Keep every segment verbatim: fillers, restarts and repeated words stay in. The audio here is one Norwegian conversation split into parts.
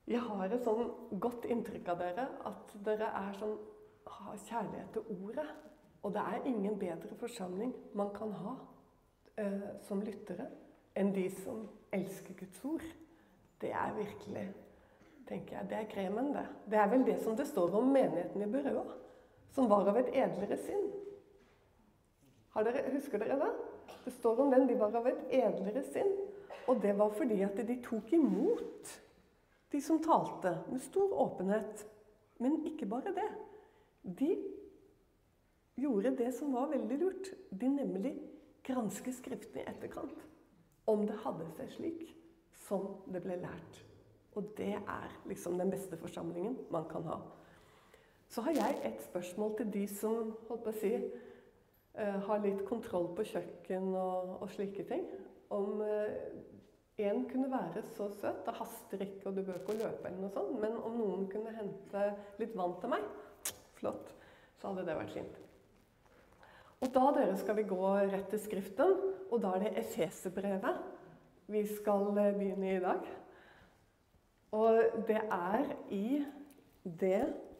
Jeg har et sånn godt inntrykk av dere, at dere er sånn, har kjærlighet til ordet. Og det er ingen bedre forsamling man kan ha eh, som lyttere, enn de som elsker Guds ord. Det er virkelig, tenker jeg, det er kremen det. Det er vel det som det står om menigheten i Berøa, som var av et edlere sinn. Har dere, husker dere det? Det står om den, de var av et edlere sinn. Og det var fordi at de tok imot de som talte med stor åpenhet. Men ikke bare det. De gjorde det som var veldig lurt. De nemlig granske skriften i etterkant. Om det hadde seg slik som det ble lært. Og det er liksom den beste forsamlingen man kan ha. Så har jeg et spørsmål til de som, holdt på å si, uh, har litt kontroll på kjøkken og, og slike ting. Om uh, en kunne være så søt, det haster ikke og du bør ikke løpe eller noe sånt, men om noen kunne hente litt vann til meg, flott, så hadde det vært fint. Og da dere skal vi gå rett til skriften, og da er det Efeserbrevet vi skal begynne i dag. Og det er i det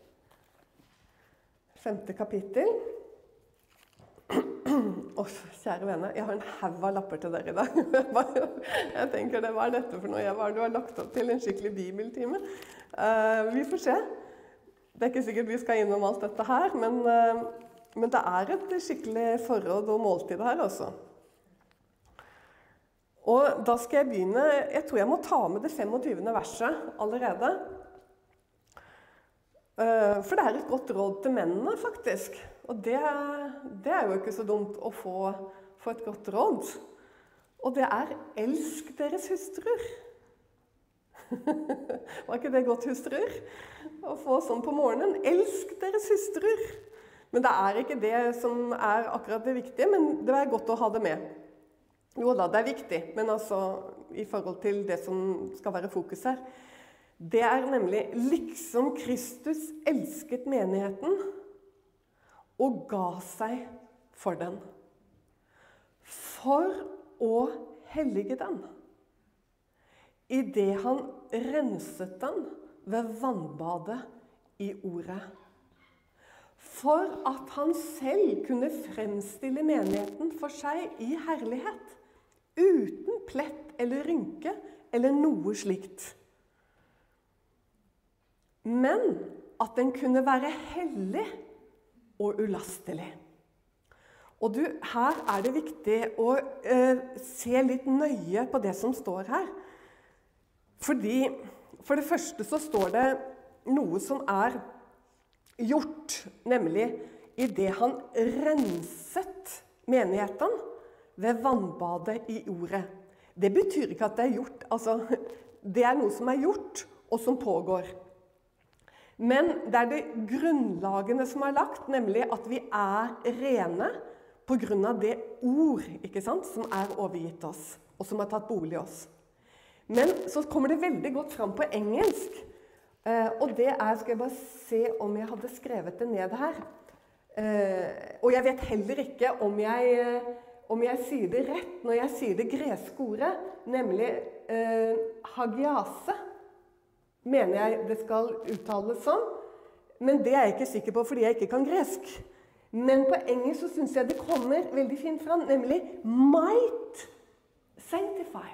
femte kapittel. Åh, kjære venner, jeg har en haug av lapper til dere i dag. Jeg tenker, det var dette for noe jeg var. Du har lagt opp til en skikkelig bibeltime. Uh, vi får se. Det er ikke sikkert vi skal innom alt dette her, men, uh, men det er et skikkelig forråd og måltid her også. Og da skal jeg begynne, jeg tror jeg må ta med det femogtyvende verset allerede. Uh, for det er et godt råd til mennene, faktisk. Og det, det er jo ikke så dumt å få, få et godt råd. Og det er elsk deres hustruer. Var ikke det godt, hustruer? Å få sånn på morgenen. Elsk deres hustruer. Men det er ikke det som er akkurat det viktige, men det er godt å ha det med. Jo da, det er viktig, men altså i forhold til det som skal være fokus her. Det er nemlig liksom Kristus elsket menigheten og ga seg for den. For å hellige den. I det han renset den ved vannbadet i ordet. For at han selv kunne fremstille menigheten for seg i herlighet. Uten plett eller rynke eller noe slikt. Men at den kunne være hellig og ulastelig. Og du, her er det viktig å eh, se litt nøye på det som står her. Fordi, for det første så står det noe som er gjort, nemlig i det han renset menigheten ved vannbadet i ordet. Det betyr ikke at det er gjort, altså det er noe som er gjort og som pågår. Men det er det grunnlagene som er lagt, nemlig at vi er rene på grunn av det ord, ikke sant, som er overgitt oss, og som har tatt bolig i oss. Men så kommer det veldig godt fram på engelsk, og det er, skal jeg bare se om jeg hadde skrevet det ned her. Og jeg vet heller ikke om jeg, om jeg sier det rett når jeg sier det greske ordet, nemlig hagiase. Mener jeg det skal uttales sånn, men det er jeg ikke sikker på fordi jeg ikke kan gresk. Men på engelsk så synes jeg det kommer veldig fint fram, nemlig might sanctify.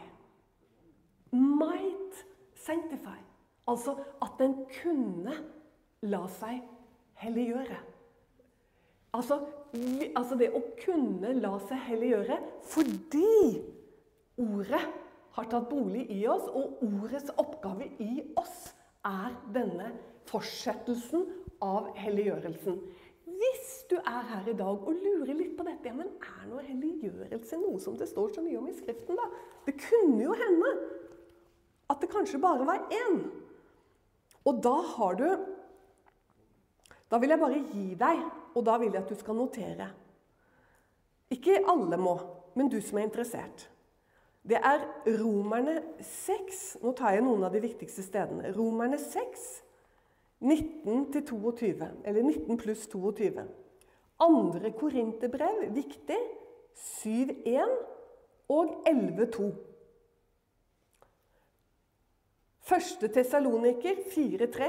Might sanctify. Altså at den kunne la seg helliggjøre. Altså, altså det å kunne la seg helliggjøre fordi ordet har tatt bolig i oss, og ordets oppgave i oss er denne fortsettelsen av helliggjørelsen. Hvis du er her i dag og lurer litt på dette, ja, men er noe helliggjørelse noe som det står så mye om i skriften da? Det kunne jo hende at det kanskje bare var én. Og da har du, da vil jeg bare gi deg, og da vil jeg at du skal notere. Ikke alle må, men du som er interessert. Det er Romerne seks, nå tar jeg noen av de viktigste stedene. Romerne seks, nitten til tjueto, eller nitten pluss tjueto. Andre Korinterbrev, viktig, syv én og elleve to. Første Tessaloniker fire tre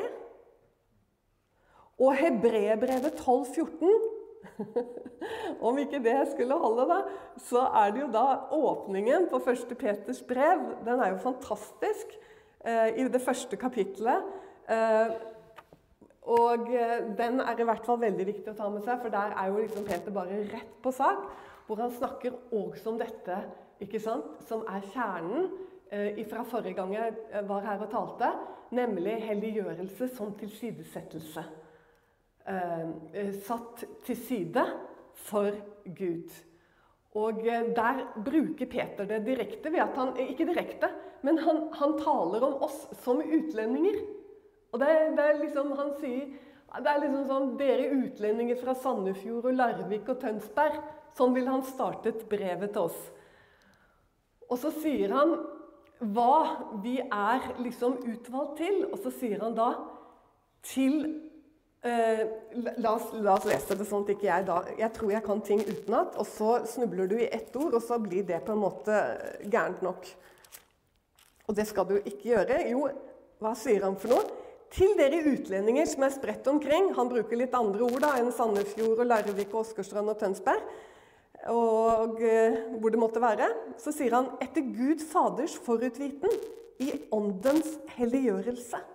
og Hebreerbrevet tolv fjorten. Om ikke det skulle holde da, så er det jo da åpningen på første Peters brev. Den er jo fantastisk eh, i det første kapitlet. Eh, og eh, den er i hvert fall veldig viktig å ta med seg, for der er jo liksom Peter bare rett på sak, hvor han snakker også om dette, ikke sant, som er kjernen eh, fra forrige gang jeg var her og talte, nemlig helliggjørelse som tilsidesettelse. Eh, satt til side for Gud. Og eh, der bruker Peter det direkte ved at han, ikke direkte, men han, han taler om oss som utlendinger. Og det, det er liksom, han sier, det er liksom sånn, dere utlendinger fra Sandefjord og Larvik og Tønsberg, sånn vil han startet brevet til oss. Og så sier han hva vi er liksom utvalgt til, og så sier han da til Uh, la, oss, la oss lese det sånn at ikke jeg da, jeg tror jeg kan ting utenat, og så snubler du i ett ord, og så blir det på en måte gærent nok. Og det skal du ikke gjøre. Jo, hva sier han for noe? Til dere utlendinger som er spredt omkring, han bruker litt andre ord da, enn Sandefjord og Larvik og Åsgårdstrand og Tønsberg, og uh, hvor det måtte være, så sier han, etter Gud Faders forutviten i åndens helliggjørelse.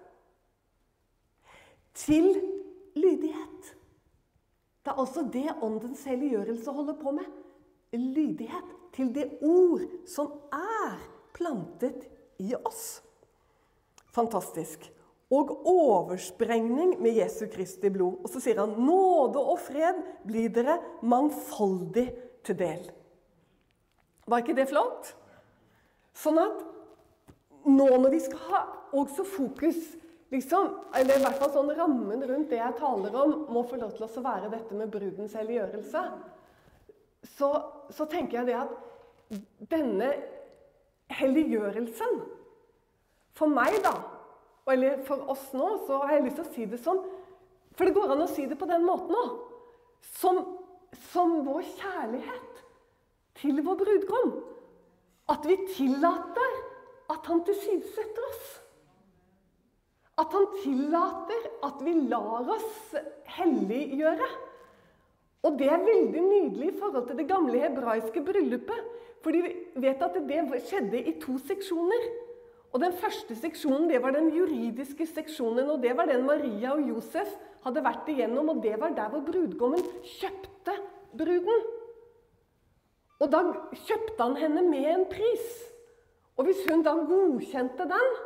Til lydighet. Det er også det åndens helliggjørelse holder på med. Lydighet til det ord som er plantet i oss. Fantastisk. Og oversprengning med Jesu Kristi blod. Og så sier han, nåde og fred blir dere mangfoldig til del. Var ikke det flott? Sånn at nå når vi skal ha også fokus liksom, eller i hvert fall sånn rammen rundt det jeg taler om, må få lov til å være dette med brudens helliggjørelse. Så, så tenker jeg det at denne helliggjørelsen, for meg da, eller for oss nå, så har jeg lyst til å si det som, for det går an å si det på den måten nå, som, som vår kjærlighet til vår brudgom. At vi tillater at han tilsidesetter oss. At han tillater at vi lar oss helliggjøre. Og det er veldig nydelig i forhold til det gamle hebraiske bryllupet. Fordi vi vet at det skjedde i to seksjoner. Og den første seksjonen, det var den juridiske seksjonen, og det var den Maria og Josef hadde vært igjennom, og det var der hvor brudgommen kjøpte bruden. Og da kjøpte han henne med en pris. Og hvis hun da godkjente den,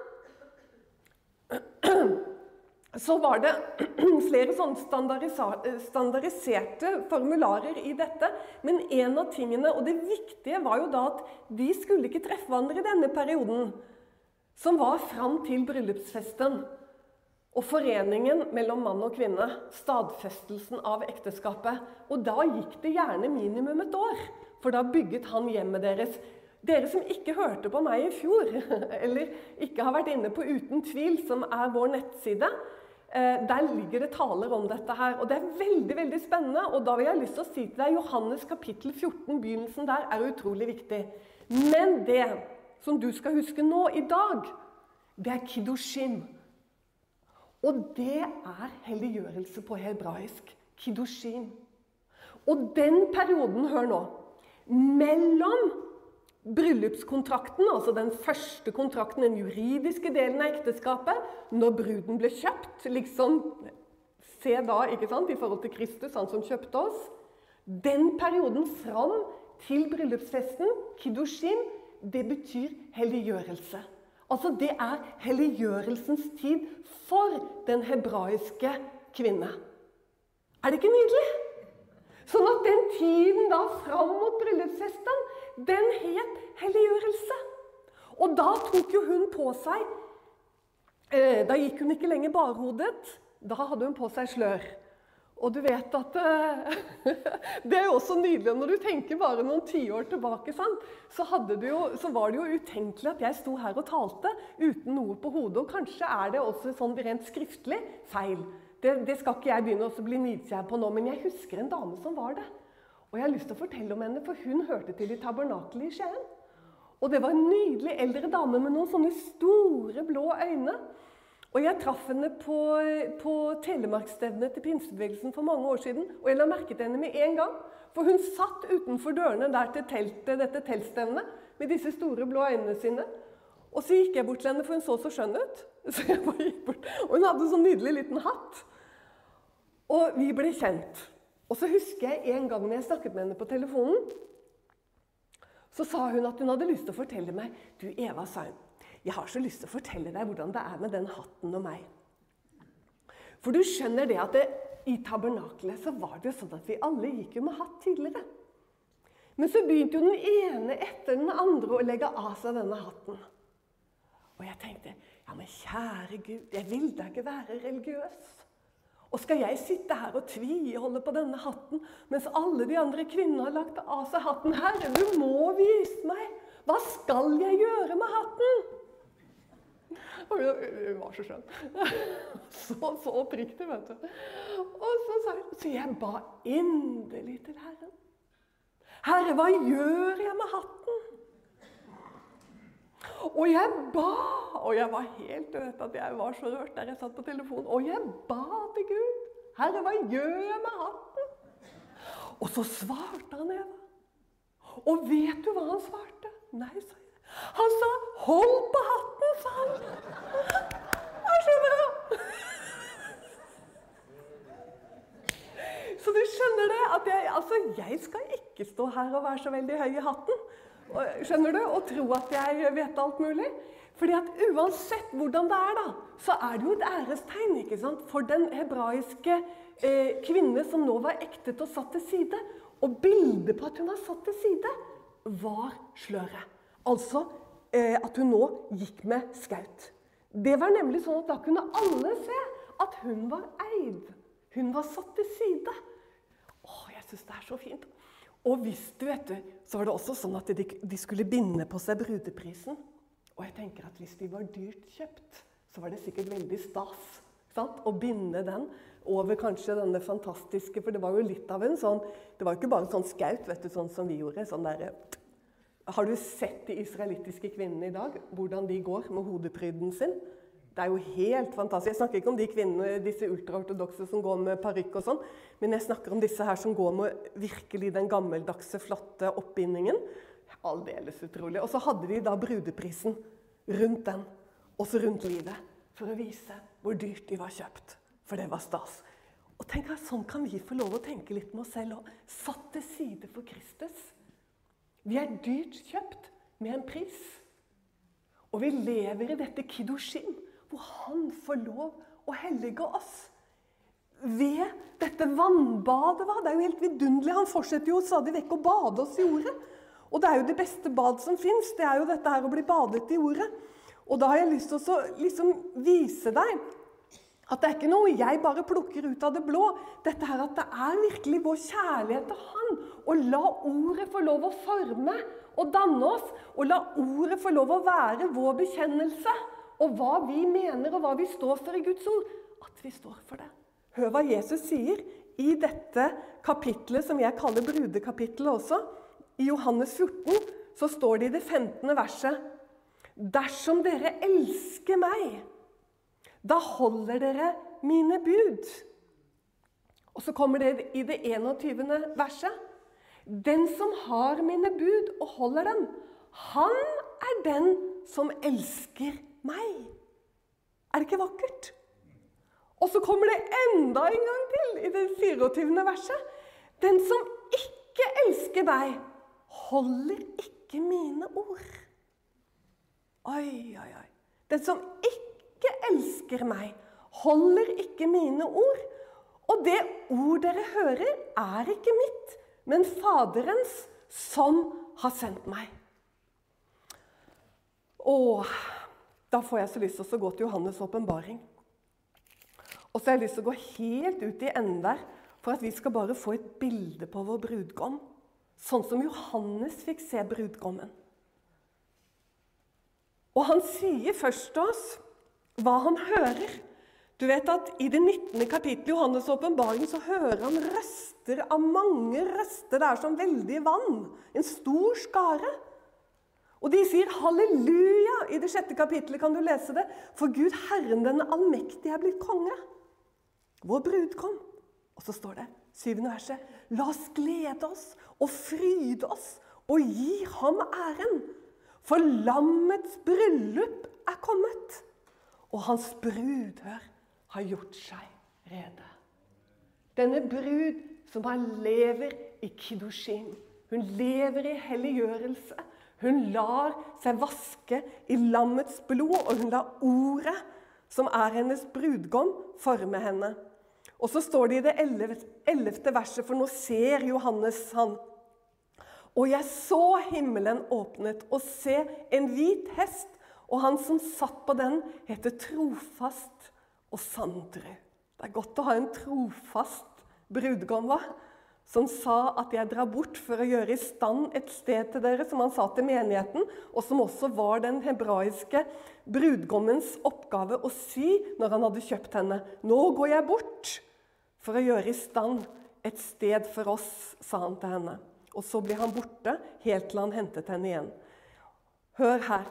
så var det flere sånne standardiserte formularer i dette. Men en av tingene, og det viktige var jo da at de skulle ikke treffe hverandre i denne perioden, som var fram til bryllupsfesten. Og foreningen mellom mann og kvinne, stadfestelsen av ekteskapet. Og da gikk det gjerne minimum et år, for da bygget han hjemmet deres. Dere som ikke hørte på meg i fjor, eller ikke har vært inne på Uten tvil, som er vår nettside, der ligger det taler om dette her. Og det er veldig, veldig spennende, og da vil jeg ha lyst til å si til deg, Johannes kapittel fjorten, begynnelsen der, er utrolig viktig. Men det som du skal huske nå i dag, det er kiddushim. Og det er helliggjørelse på hebraisk. Kiddushim. Og den perioden, hør nå, mellom bryllupskontrakten, altså den første kontrakten, den juridiske delen av ekteskapet, når bruden ble kjøpt, liksom, se da, ikke sant, i forhold til Kristus, han som kjøpte oss, den perioden fram til bryllupsfesten, kiddushim, det betyr helliggjørelse. Altså det er helliggjørelsens tid for den hebraiske kvinne. Er det ikke nydelig? Sånn at den tiden da fram mot bryllupsfesten, den het helliggjørelse. Og da tok jo hun på seg, eh, da gikk hun ikke lenger barhodet, da hadde hun på seg slør. Og du vet at eh, det er jo også nydelig, når du tenker bare noen tiår tilbake, sant? Så, hadde det jo, så var det jo utenkelig at jeg sto her og talte uten noe på hodet, og kanskje er det også sånn rent skriftlig feil. Det, det skal ikke jeg begynne å bli nidkjær på nå, men jeg husker en dame som var det. Og jeg har lyst til å fortelle om henne, for hun hørte til i tabernakelet i Skien. Og det var en nydelig eldre dame med noen sånne store blå øyne. Og jeg traff henne på, på Telemarksstevnet til pinsebevegelsen for mange år siden, og jeg la merke til henne med en gang, for hun satt utenfor dørene der til teltet, dette teltstevnet, med disse store blå øynene sine. Og så gikk jeg bort til henne, for hun så så skjønn ut. Så jeg bare gikk bort, og hun hadde en sånn nydelig liten hatt. Og vi ble kjent. Og så husker jeg en gang når jeg snakket med henne på telefonen, så sa hun at hun hadde lyst til å fortelle meg, du Eva, sa hun, jeg har så lyst til å fortelle deg hvordan det er med den hatten og meg. For du skjønner det at det, i tabernaklet så var det jo sånn at vi alle gikk jo med hatt tidligere. Men så begynte jo den ene etter den andre å legge av seg denne hatten. Og jeg tenkte, ja, men kjære Gud, jeg vil da ikke være religiøs. Og skal jeg sitte her og tviholde på denne hatten, mens alle de andre kvinnene har lagt av seg hatten? Herre, du må vise meg. Hva skal jeg gjøre med hatten? Og hun var så skjønn. Så, så oppriktig, vet du. Og så sa hun, så jeg ba inderlig til Herren. Herre, hva gjør jeg med hatten? Og jeg ba, og jeg var helt, du vet at jeg var så rørt der jeg satt på telefonen, og jeg ba til Gud, Herre, hva gjør jeg med hatten? Og så svarte han, Eva. Og vet du hva han svarte? Nei, sa jeg. Han sa, hold på hatten, sa han. Jeg skjønner det. Så du skjønner det, at jeg, altså, jeg skal ikke stå her og være så veldig høy i hatten. Skjønner du? Og tro at jeg vet alt mulig. Fordi at uansett hvordan det er da, så er det jo et ærestegn, ikke sant? For den hebraiske eh, kvinne som nå var ektet og satt til side. Og bildet på at hun var satt til side, var sløret. Altså eh, at hun nå gikk med skaut. Det var nemlig sånn at da kunne alle se at hun var eid. Hun var satt til side. Åh, jeg synes det er så fint. Og hvis du vet du, så var det også sånn at de, de skulle binde på seg brudeprisen. Og jeg tenker at hvis de var dyrt kjøpt, så var det sikkert veldig stas, sant? Å binde den over kanskje denne fantastiske, for det var jo litt av en sånn, det var jo ikke bare sånn skaut, vet du, sånn som vi gjorde, sånn der. Har du sett de israelittiske kvinnene i dag, hvordan de går med hodepryden sin? Det er jo helt fantastisk. Jeg snakker ikke om de kvinnene, disse ultraortodokse som går med parykk og sånn, men jeg snakker om disse her som går med virkelig den gammeldagse, flotte oppbindingen. Aldeles utrolig. Og så hadde de da brudeprisen rundt den, også rundt livet, for å vise hvor dyrt de var kjøpt. For det var stas. Og tenk at sånn kan vi få lov å tenke litt med oss selv og satt til side for Kristus. Vi er dyrt kjøpt med en pris. Og vi lever i dette kiddushim, hvor han får lov å hellige oss. Ved dette vannbadet, va? Det er jo helt vidunderlig. Han fortsetter jo stadig vekk å bade oss i ordet. Og det er jo det beste bad som finnes. Det er jo dette her å bli badet i ordet. Og da har jeg lyst til å liksom vise deg at det er ikke noe jeg bare plukker ut av det blå. Dette her at det er virkelig vår kjærlighet til han. Og la ordet få lov å forme og danne oss. Og la ordet få lov å være vår bekjennelse. Og hva vi mener og hva vi står for i Guds ord. At vi står for det. Hør hva Jesus sier i dette kapitlet som jeg kaller brudekapitlet også. I Johannes fjorten så står det i det femtende verset. Dersom dere elsker meg, da holder dere mine bud. Og så kommer det i det enogtyvende verset. Den som har mine bud og holder dem, han er den som elsker meg. Er det ikke vakkert? Og så kommer det enda en gang til i det fireogtyvende verset. Den som ikke elsker meg, holder ikke mine ord. Oi, oi, oi. Den som ikke elsker meg, holder ikke mine ord. Og det ord dere hører er ikke mitt, men Faderens som har sendt meg. Åh, da får jeg så lyst til å gå til Johannes åpenbaring. Og så har jeg lyst til å gå helt ut i enden der, for at vi skal bare få et bilde på vår brudgom. Sånn som Johannes fikk se brudgommen. Og han sier først til oss hva han hører. Du vet at i det nittende kapittelet i Johannes åpenbaring så hører han røster av mange røster. Det er som veldig vann, en stor skare. Og de sier halleluja. I det sjette kapittelet kan du lese det. For Gud, Herren den allmektige, er blitt konge. Vår brudgom. Og så står det, syvende verset, la oss glede oss og fryde oss og gi ham æren. For lammets bryllup er kommet, og hans brudhør har gjort seg rede. Denne brud som han lever i kiddushim. Hun lever i helliggjørelse. Hun lar seg vaske i lammets blod, og hun lar ordet, som er hennes brudgom, forme henne. Og så står det i det ellevte verset, for nå ser Johannes han. Og jeg så himmelen åpnet, og se en hvit hest, og han som satt på den heter trofast og sandru. Det er godt å ha en trofast brudgom, hva? Som sa at jeg drar bort for å gjøre i stand et sted til dere, som han sa til menigheten, og som også var den hebraiske brudgommens oppgave å si når han hadde kjøpt henne. Nå går jeg bort for å gjøre i stand et sted for oss, sa han til henne. Og så ble han borte, helt til han hentet henne igjen. Hør her.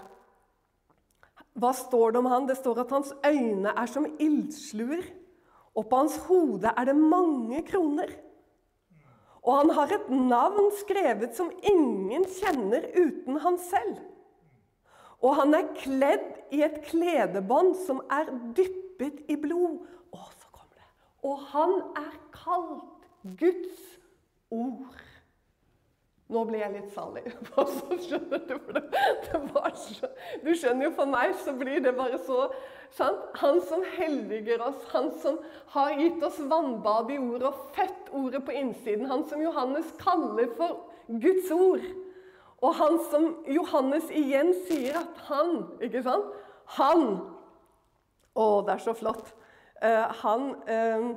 Hva står det om han? Det står at hans øyne er som ildsluer, og på hans hode er det mange kroner. Og han har et navn skrevet som ingen kjenner uten han selv. Og han er kledd i et kledebånd som er dyppet i blod. Og så kommer det. Og han er kalt Guds ord. Nå ble jeg litt salig. Så skjønner du, for det, det var så, du skjønner jo, for meg så blir det bare så sant? Han som helliger oss, han som har gitt oss vannbad i ordet og født ordet på innsiden, han som Johannes kaller for Guds ord, og han som Johannes igjen sier at han, ikke sant? Han, å, det er så flott, uh, han, uh,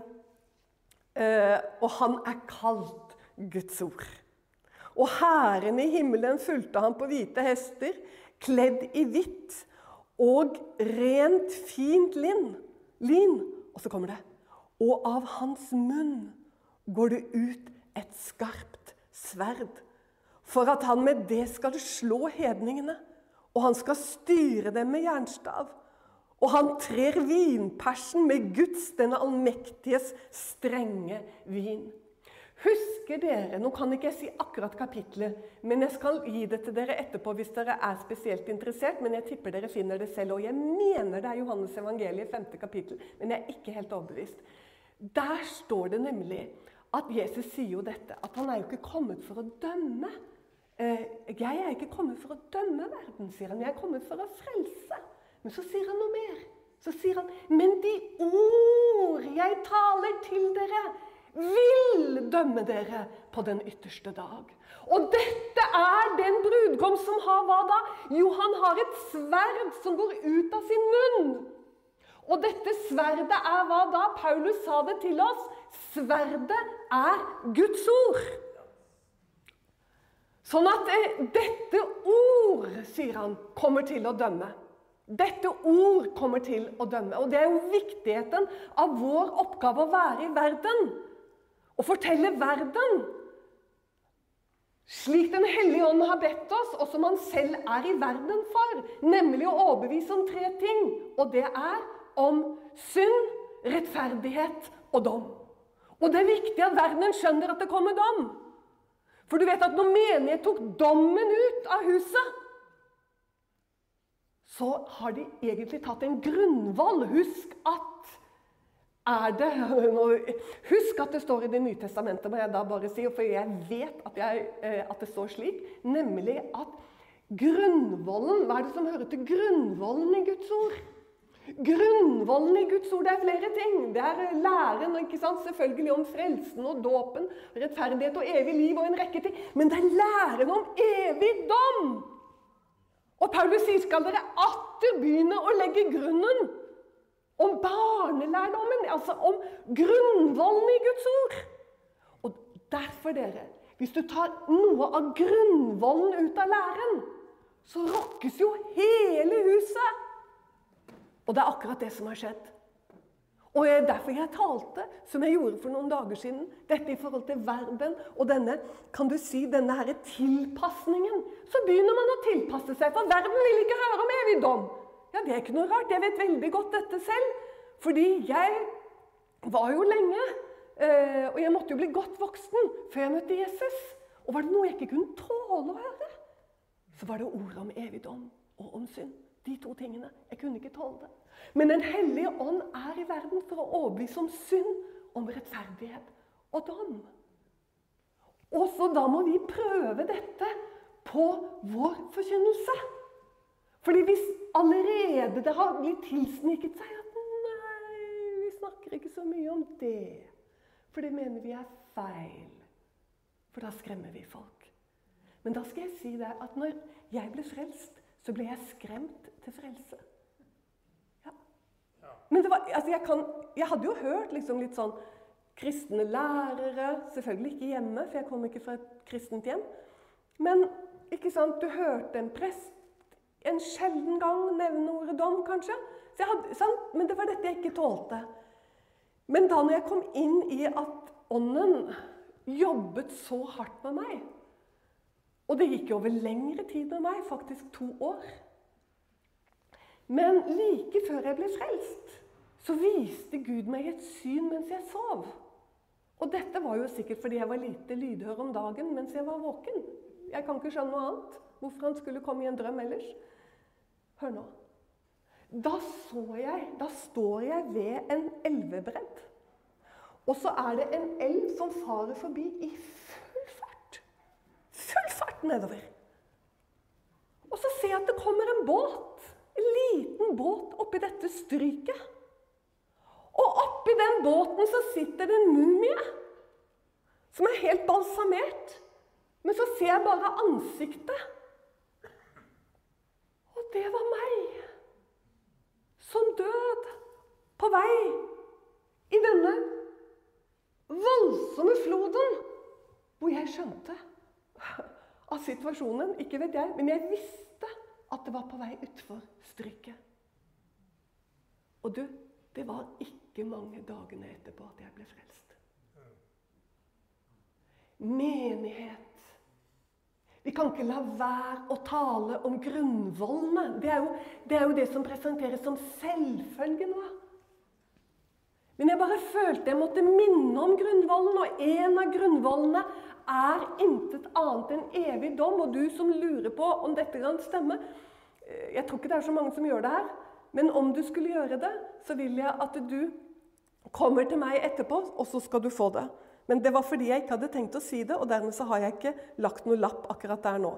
uh, og han er kalt Guds ord. Og hæren i himmelen fulgte han på hvite hester, kledd i hvitt, og rent fint lin. lin. Og så kommer det. Og av hans munn går det ut et skarpt sverd, for at han med det skal slå hedningene, og han skal styre dem med jernstav. Og han trer vinpersen med Guds, denne allmektiges strenge vin. Husker dere, nå kan ikke jeg si akkurat kapitlet, men jeg skal gi det til dere etterpå hvis dere er spesielt interessert, men jeg tipper dere finner det selv, og jeg mener det er Johannes evangeliet, femte kapittel, men jeg er ikke helt overbevist. Der står det nemlig at Jesus sier jo dette, at han er jo ikke kommet for å dømme. Jeg er ikke kommet for å dømme verden, sier han, jeg er kommet for å frelse. Men så sier han noe mer. Så sier han, men de ord jeg taler til dere, vil dømme dere på den ytterste dag. Og dette er den brudgom som har hva da? Jo, han har et sverd som går ut av sin munn. Og dette sverdet er hva da? Paulus sa det til oss. Sverdet er Guds ord. Sånn at eh, dette ord, sier han, kommer til å dømme. Dette ord kommer til å dømme. Og det er jo viktigheten av vår oppgave å være i verden. Og fortelle verden, slik den Hellige Ånd har bedt oss, og som han selv er i verden for, nemlig å overbevise om tre ting, og det er om synd, rettferdighet og dom. Og det er viktig at verden skjønner at det kommer dom. For du vet at når menighet tok dommen ut av huset, så har de egentlig tatt en grunnvoll. Husk at Er det, husk at det står i Det nye testamentet, må jeg da bare si, for jeg vet at, jeg, at det står slik, nemlig at grunnvollen, hva er det som hører til grunnvollen i Guds ord? Grunnvollen i Guds ord, det er flere ting. Det er læren, ikke sant? Selvfølgelig om frelsen og dåpen, rettferdighet og evig liv og en rekke ting, men det er læren om evig dom. Og Paulus sier, skal dere atter begynne å legge grunnen om barnelærdommen, altså om grunnvollen i Guds ord. Og derfor, dere, hvis du tar noe av grunnvollen ut av læren, så rokkes jo hele huset. Og det er akkurat det som har skjedd. Og derfor jeg talte, som jeg gjorde for noen dager siden, dette i forhold til verden, og denne, kan du si, denne her tilpasningen, så begynner man å tilpasse seg, for verden vil ikke høre om evig dom. Ja, det er ikke noe rart, jeg vet veldig godt dette selv, fordi jeg var jo lenge, og jeg måtte jo bli godt voksen før jeg møtte Jesus. Og var det noe jeg ikke kunne tåle å høre, så var det ord om evig dom og om synd. De to tingene, jeg kunne ikke tåle det. Men den hellige ånd er i verden for å overbevise om synd, om rettferdighet og dom. Og så da må vi prøve dette på vår forkynnelse. Fordi hvis allerede det har blitt tilsniket seg at nei, vi snakker ikke så mye om det, for det mener vi er feil. For da skremmer vi folk. Men da skal jeg si deg at når jeg ble frelst, så ble jeg skremt til frelse. Men det var, altså jeg, kan, jeg hadde jo hørt liksom litt sånn kristne lærere, selvfølgelig ikke hjemme, for jeg kom ikke fra et kristent hjem. Men ikke sant, du hørte en prest en sjelden gang nevne ordet dom, kanskje. Så jeg hadde, sant? Men det var dette jeg ikke tålte. Men da når jeg kom inn i at ånden jobbet så hardt med meg, og det gikk over lengre tid med meg, faktisk to år. Men like før jeg ble frelst, så viste Gud meg et syn mens jeg sov. Og dette var jo sikkert fordi jeg var lite lydhør om dagen mens jeg var våken. Jeg kan ikke skjønne noe annet. Hvorfor han skulle komme i en drøm ellers. Hør nå. Da så jeg, da står jeg ved en elvebredd. Og så er det en elv som farer forbi i full fart. Full fart nedover. Og så ser jeg at det kommer en båt. En liten båt oppi dette stryket. Og oppi den båten så sitter det en mumie. Som er helt balsamert. Men så ser jeg bare ansiktet. Og det var meg. Som død. På vei. I denne voldsomme floden. Hvor jeg skjønte av situasjonen. Ikke vet jeg, men jeg visste at det var på vei utfor stryket. Og du, det var ikke mange dagene etterpå at jeg ble frelst. Menighet. Vi kan ikke la være å tale om grunnvollene. Det er jo det, er jo det som presenteres som selvfølge nå. Men jeg bare følte jeg måtte minne om grunnvollen, og en av grunnvollene er intet annet enn evig dom. Og du som lurer på om dette kan stemme, jeg tror ikke det er så mange som gjør det her, men om du skulle gjøre det, så vil jeg at du kommer til meg etterpå, og så skal du få det. Men det var fordi jeg ikke hadde tenkt å si det, og dermed så har jeg ikke lagt noe lapp akkurat der nå.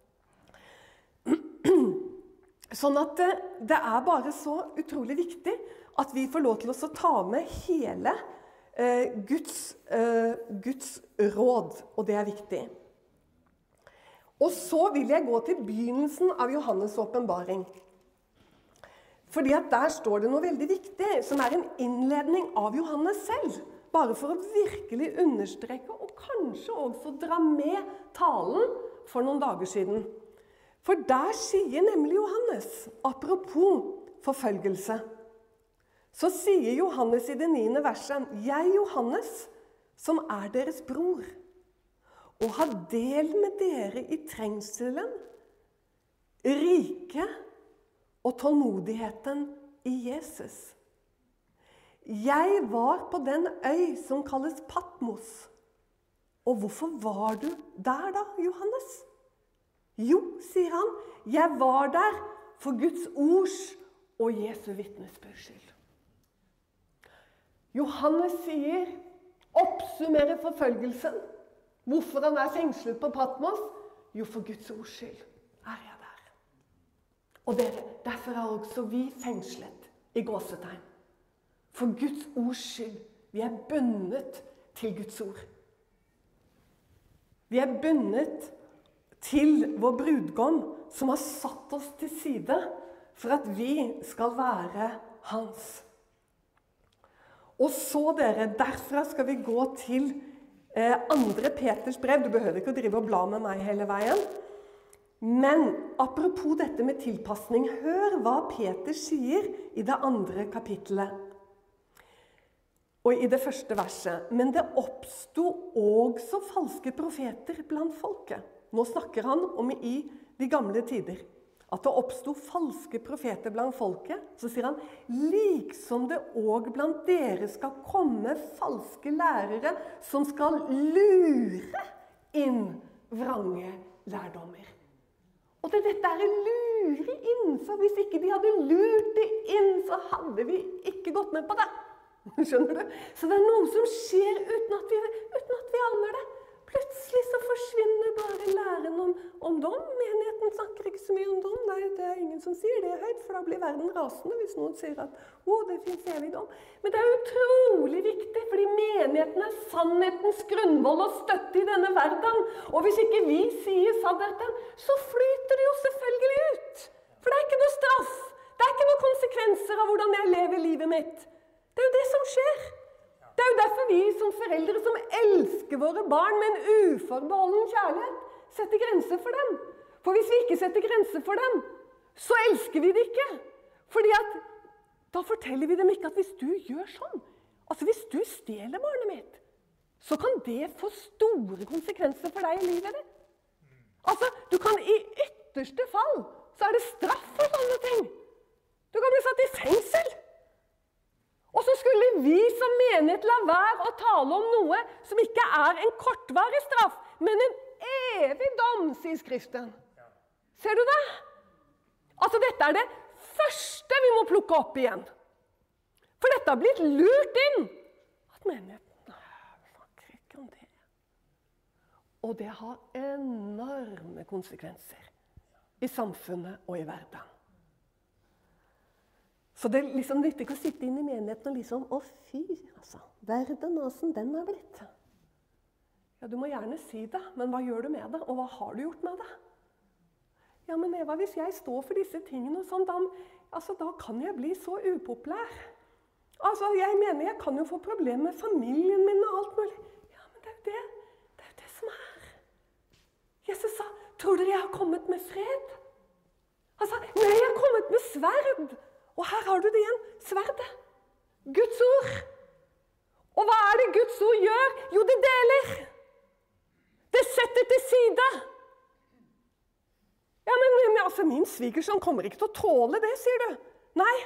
Sånn at det, det er bare så utrolig viktig at vi får lov til å ta med hele eh, Guds, eh, Guds råd, og det er viktig. Og så vil jeg gå til begynnelsen av Johannes' åpenbaring. Fordi at der står det noe veldig viktig, som er en innledning av Johannes selv. Bare for å virkelig understreke, og kanskje også dra med talen for noen dager siden. For der sier nemlig Johannes, apropos forfølgelse, så sier Johannes i det niende verset, «Jeg, Johannes, som er deres bror, og har del med dere i trengselen, rike og tålmodigheten i Jesus. Jeg var på den øy som kalles Patmos. Og hvorfor var du der da, Johannes? Jo, sier han, jeg var der for Guds ords og Jesu vitnesbyrds skyld. Johannes sier, oppsummerer forfølgelsen. Hvorfor han er fengslet på Patmos? Jo, for Guds ords skyld er jeg der. Og dere, derfor er også vi fengslet i gåsetegn. For Guds ords skyld. Vi er bundet til Guds ord. Vi er bundet til vår brudgom, som har satt oss til side for at vi skal være hans. Og så dere, derfra skal vi gå til eh, andre Peters brev. Du behøver ikke å drive og bla med meg hele veien. Men apropos dette med tilpasning, hør hva Peter sier i det andre kapittelet. Og i det første verset, men det oppstod også falske profeter blant folket. Nå snakker han om i de gamle tider, at det oppstod falske profeter blant folket. Så sier han, liksom det også blant dere skal komme falske lærere, som skal lure inn vrange lærdommer. Og det dette er lure inn, for hvis ikke de hadde lurt det inn, så hadde vi ikke gått med på det. Skjønner du? Så det er noe som skjer uten at vi, uten at vi aner det. Plutselig så forsvinner bare læren om, om dom. Menigheten snakker ikke så mye om dom. Nei, det er ingen som sier det høyt, for da blir verden rasende hvis noen sier at å, det finnes evig dom. Men det er utrolig viktig, fordi menigheten er sannhetens grunnvoll og støtte i denne verden. Og hvis ikke vi sier sannheten, så flyter det jo selvfølgelig ut. For det er ikke noe straff. Det er ikke noen konsekvenser av hvordan jeg lever livet mitt. Det er jo det som skjer. Det er jo derfor vi som foreldre som elsker våre barn med en uforbeholden kjærlighet, setter grenser for dem. For hvis vi ikke setter grenser for dem, så elsker vi det ikke. Fordi at da forteller vi dem ikke at hvis du gjør sånn, altså hvis du stjeler barnet mitt, så kan det få store konsekvenser for deg i livet ditt. Altså, du kan i ytterste fall, så er det straff for sånne ting. Du kan bli satt i fengsel. Og så skulle vi som menighet la være å tale om noe som ikke er en kortvarig straff, men en evig dom, sier Skriften. Ser du det? Altså, dette er det første vi må plukke opp igjen. For dette har blitt lurt inn. At menigheten snakker ikke om det. Og det har enorme konsekvenser i samfunnet og i verden. Så det liksom nytter ikke å sitte inn i menigheten og liksom, å fy, altså, verden, hvordan den er blitt. Ja, du må gjerne si det, men hva gjør du med det, og hva har du gjort med det? Ja, men Eva, hvis jeg står for disse tingene og sånn, da, altså, da kan jeg bli så upopulær. Altså, jeg mener, jeg kan jo få problemer med familien min og alt mulig. Ja, men det er jo det, det er jo det som er. Jesus sa, tror dere jeg har kommet med fred? Han sa, nei, jeg har kommet med sverd. Og her har du det igjen, sverdet. Guds ord. Og hva er det Guds ord gjør? Jo, det deler. Det setter til side. Ja, men, men altså, min svigersønn kommer ikke til å tåle det, sier du. Nei.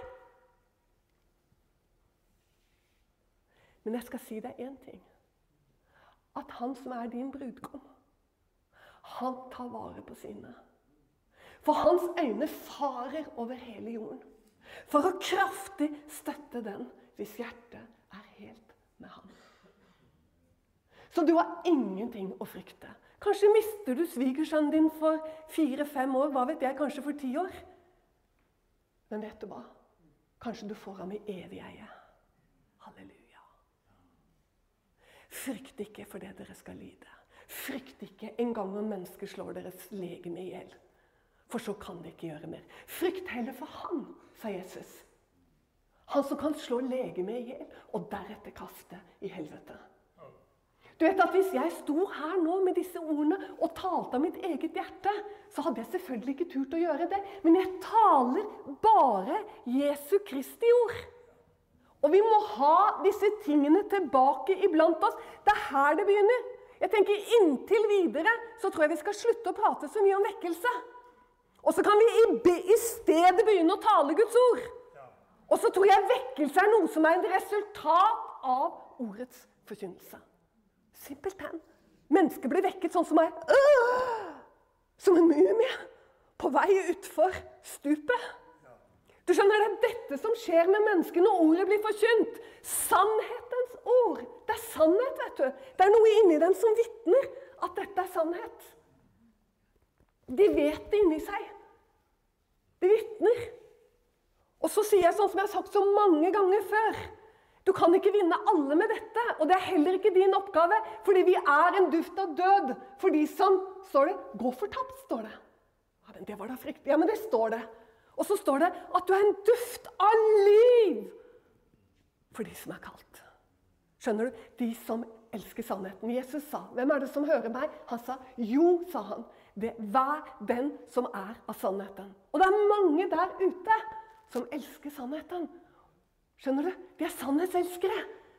Men jeg skal si deg en ting. At han som er din brudgom, han tar vare på sine. For hans øyne farer over hele jorden. For å kraftig støtte den, hvis hjertet er helt med ham. Så du har ingenting å frykte. Kanskje mister du svigersønnen din for fire-fem år, hva vet jeg, kanskje for ti år. Men vet du hva? Kanskje du får ham i evig eie. Halleluja. Frykt ikke for det dere skal lide. Frykt ikke en gang når mennesker slår deres legeme i hjel. For så kan de ikke gjøre mer. Frykt heller for han, sa Jesus. Han som kan slå legeme i hjel, og deretter kaste i helvete. Du vet at hvis jeg sto her nå med disse ordene og talte av mitt eget hjerte, så hadde jeg selvfølgelig ikke turt å gjøre det. Men jeg taler bare Jesu Kristi ord. Og vi må ha disse tingene tilbake iblant oss. Det er her det begynner. Jeg tenker inntil videre så tror jeg vi skal slutte å prate så mye om vekkelse. Og så kan vi i, i stedet begynne å tale Guds ord. Og så tror jeg vekkelse er noe som er en resultat av ordets forkynnelse. Simpelthen. Mennesker blir vekket sånn som meg. Øh, som en mumie på vei utfor stupet. Du skjønner, det er dette som skjer med mennesker når ordet blir forkynt. Sannhetens ord. Det er sannhet, vet du. Det er noe inni dem som vitner at dette er sannhet. De vet det inni seg. De vitner. Og så sier jeg sånn som jeg har sagt så mange ganger før. Du kan ikke vinne alle med dette, og det er heller ikke din oppgave, fordi vi er en duft av død. For de som, står det, går fortapt, står det. Ja, men det var da fryktelig. Ja, men det står det. Og så står det at du er en duft av liv for de som er kalt. Skjønner du? De som elsker sannheten. Jesus sa, hvem er det som hører meg? Han sa, jo, sa han, det vær den som er av sannheten. Og det er mange der ute som elsker sannheten. Skjønner du? De er sannhetselskere.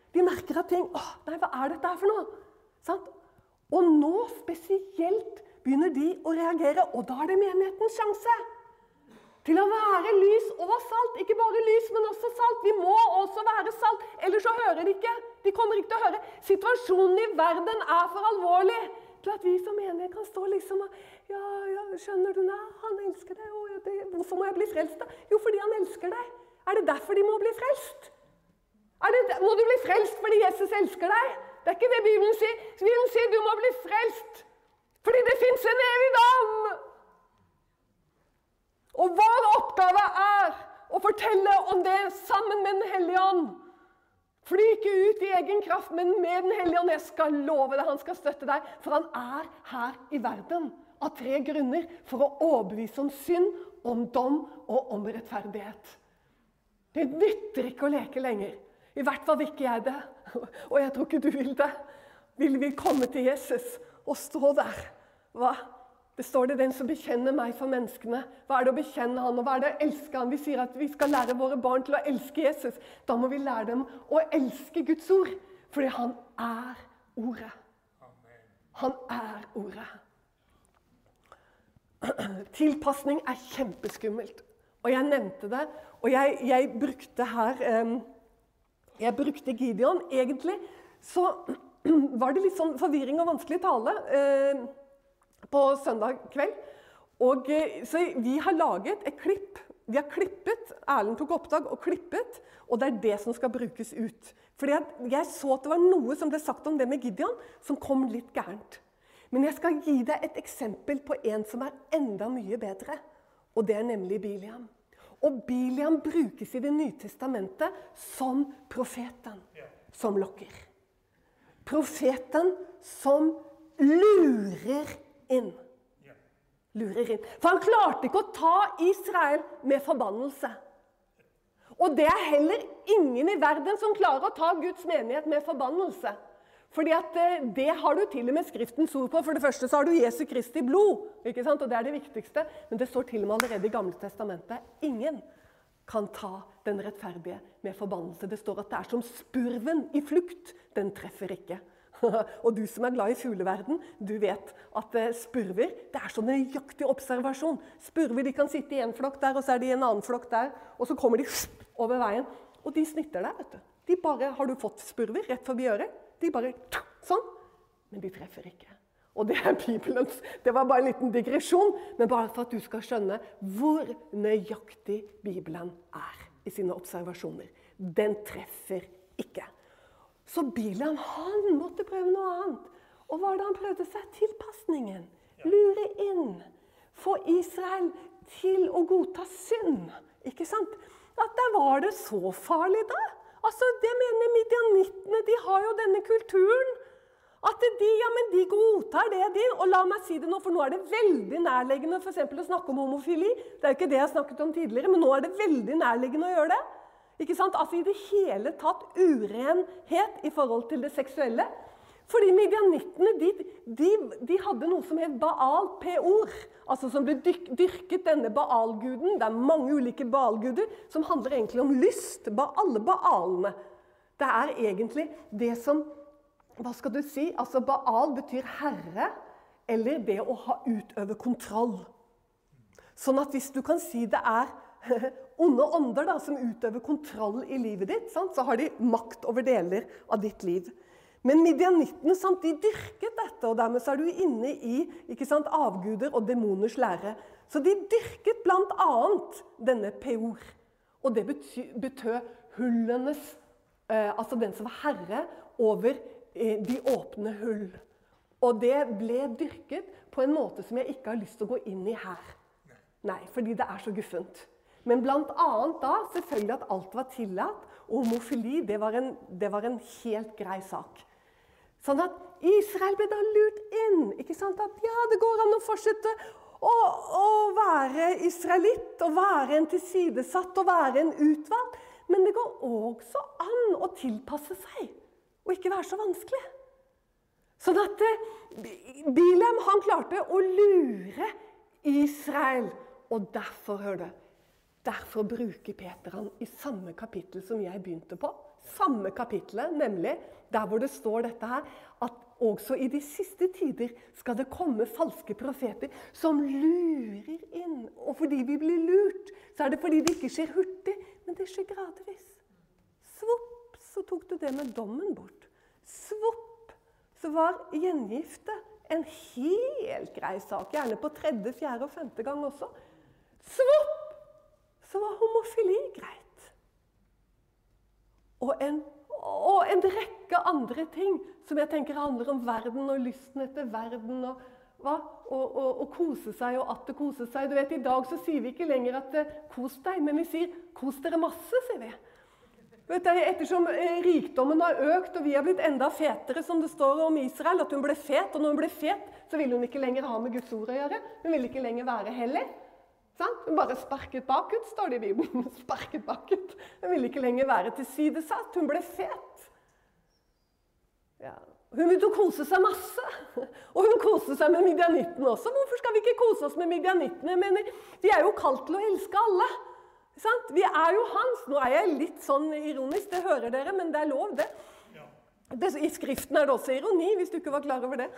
De merker at ting, åh, nei, hva er dette her for noe? Sant? Og nå spesielt begynner de å reagere, og da er det menighetens sjanse til å være lys og salt. Ikke bare lys, men også salt. Vi må også være salt, ellers så hører de ikke. De kommer ikke til å høre. Situasjonen i verden er for alvorlig til at vi som menighet kan stå liksom og, ja, ja, skjønner du, nei, han elsker deg, og det, hvorfor må jeg bli frelst da? Jo, fordi han elsker deg. Er det derfor de må bli frelst? Er det, må du bli frelst fordi Jesus elsker deg? Det er ikke det Bibelen sier. Bibelen sier du må bli frelst fordi det finnes en evig dom. Og vår oppgave er å fortelle om det sammen med Den hellige ånd. Fly ikke ut i egen kraft, men med Den hellige ånd. Jeg skal love deg, han skal støtte deg, for han er her i verden av tre grunner for å overbevise om synd, om dom og om rettferdighet. Det nytter ikke å leke lenger. I hvert fall vil ikke jeg det, og jeg tror ikke du vil det. Vil vi komme til Jesus og stå der? Hva? Det står det, den som bekjenner meg for menneskene. Hva er det å bekjenne han, og hva er det å elske han? Vi sier at vi skal lære våre barn til å elske Jesus. Da må vi lære dem å elske Guds ord, fordi han er ordet. Han er ordet. Tilpasning er kjempeskummelt. Og jeg nevnte det, og jeg, jeg brukte her, um, jeg brukte Gideon. Egentlig så var det litt sånn forvirring og vanskelig tale uh, på søndag kveld. Og uh, så vi har laget et klipp. Vi har klippet, Erlend tok oppdag og klippet, og det er det som skal brukes ut. Fordi jeg, jeg så at det var noe som ble sagt om det med Gideon, som kom litt gærent. Men jeg skal gi deg et eksempel på en som er enda mye bedre, og det er nemlig Biliam. Og Biliam brukes i Det nye testamentet som profeten som lokker. Profeten som lurer inn. Lurer inn. For han klarte ikke å ta Israel med forbannelse. Og det er heller ingen i verden som klarer å ta Guds menighet med forbannelse. Fordi at det har du til og med skriftens ord på. For det første så har du Jesu Kristi blod, ikke sant? Og det er det viktigste. Men det står til og med allerede i Gamle testamentet. Ingen kan ta den rettferdige med forbannelse. Det står at det er som spurven i flukt. Den treffer ikke. Og du som er glad i fugleverden, du vet at spurver, det er sånn nøyaktig observasjon. Spurver, de kan sitte i en flokk der, og så er de i en annen flokk der. Og så kommer de over veien, og de snitter der, vet du. De bare, har du fått spurver rett forbi øret? De bare sånn, men de treffer ikke. Og det er Bibelens, det var bare en liten digresjon, men bare for at du skal skjønne hvor nøyaktig Bibelen er i sine observasjoner. Den treffer ikke. Så Biliam, han måtte prøve noe annet. Og hva var det han prøvde seg? Tilpasningen. Lure inn. Få Israel til å godta synd. Ikke sant? At der var det så farlig da. Altså, det mener midianittene, de har jo denne kulturen. At de, ja, men de godtar det, de. Og la meg si det nå, for nå er det veldig nærleggende for eksempel å snakke om homofili. Det er jo ikke det jeg har snakket om tidligere, men nå er det veldig nærleggende å gjøre det. Ikke sant? Altså i det hele tatt urenhet i forhold til det seksuelle. Fordi midianittene, de, de, de hadde noe som het Baal Peor. Altså som ble dyrket denne Baal-guden. Det er mange ulike Baal-guder som handler egentlig om lyst. Alle Baalene. Det er egentlig det som, hva skal du si? Altså Baal betyr herre, eller det å ha utøve kontroll. Sånn at hvis du kan si det er onde ånder da, som utøver kontroll i livet ditt, sant? Så har de makt over deler av ditt liv. Men midianittene, sant, de dyrket dette, og dermed så er du inne i, ikke sant, avguder og demoners lære. Så de dyrket blant annet denne Peor. Og det betød hullenes, eh, altså den som var herre over eh, de åpne hull. Og det ble dyrket på en måte som jeg ikke har lyst til å gå inn i her. Nei, fordi det er så guffent. Men blant annet da, selvfølgelig at alt var tillatt, og homofili, det var en, det var en helt grei sak. Sånn at Israel ble da lurt inn, ikke sant? At ja, det går an å fortsette å, å være israelitt, å være en tilsidesatt, å være en utvalgt. Men det går også an å tilpasse seg, og ikke være så vanskelig. Sånn at Biliam, han klarte å lure Israel, og derfor, hør du, derfor bruker Peter han i samme kapittel som jeg begynte på, samme kapitlet, nemlig der hvor det står dette her, at også i de siste tider skal det komme falske profeter som lurer inn. Og fordi vi blir lurt, så er det fordi det ikke skjer hurtig, men det skjer gradvis. Svopp, så tok du det med dommen bort. Svopp, så var gjengifte en helt grei sak, gjerne på tredje, fjerde og femte gang også. Svopp, så var homofili greit. Og en, og en rekke andre ting som jeg tenker handler om verden og lysten etter verden og, hva? Og, og, og kose seg og at det kose seg. Du vet, i dag så sier vi ikke lenger at det kos deg, men vi sier kos dere masse, sier vi. Vet du, ettersom rikdommen har økt og vi har blitt enda fetere, som det står om Israel, at hun ble fet, og når hun ble fet, så ville hun ikke lenger ha med Guds ord å gjøre. Hun ville ikke lenger være hellig. Hun bare sparket bakut, står det i Bibelen. Sparket bakut. Hun ville ikke lenger være tilsidesatt. Hun ble fet. Ja. Hun ville kose seg masse. Og hun kose seg med midianittene også. Hvorfor skal vi ikke kose oss med midianittene? Men vi er jo kalt til å elske alle. Sant? Vi er jo hans. Nå er jeg litt sånn ironisk, det hører dere, men det er lov det. det I skriften er det også ironi, hvis du ikke var klar over det.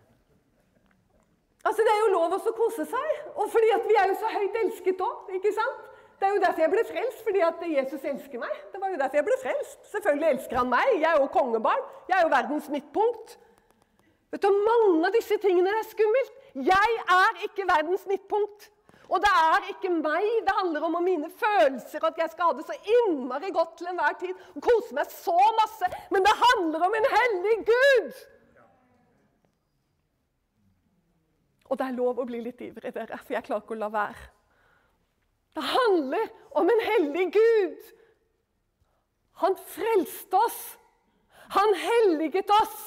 Altså, det er jo lov også å kose seg, og fordi at vi er jo så høyt elsket også, ikke sant? Det er jo derfor jeg ble frelst, fordi at Jesus elsker meg. Det var jo derfor jeg ble frelst. Selvfølgelig elsker han meg, jeg er jo kongebarn, jeg er jo verdens midtpunkt. Vet du, mange av disse tingene er skummelt. Jeg er ikke verdens midtpunkt. Og det er ikke meg, det handler om mine følelser, at jeg skal ha det så innmari godt til enhver tid, og kose meg så masse, men det handler om en hellig Gud. Og det er lov å bli litt ivrig, dere, for jeg klarer ikke å la være. Det handler om en hellig Gud. Han frelste oss. Han helliget oss.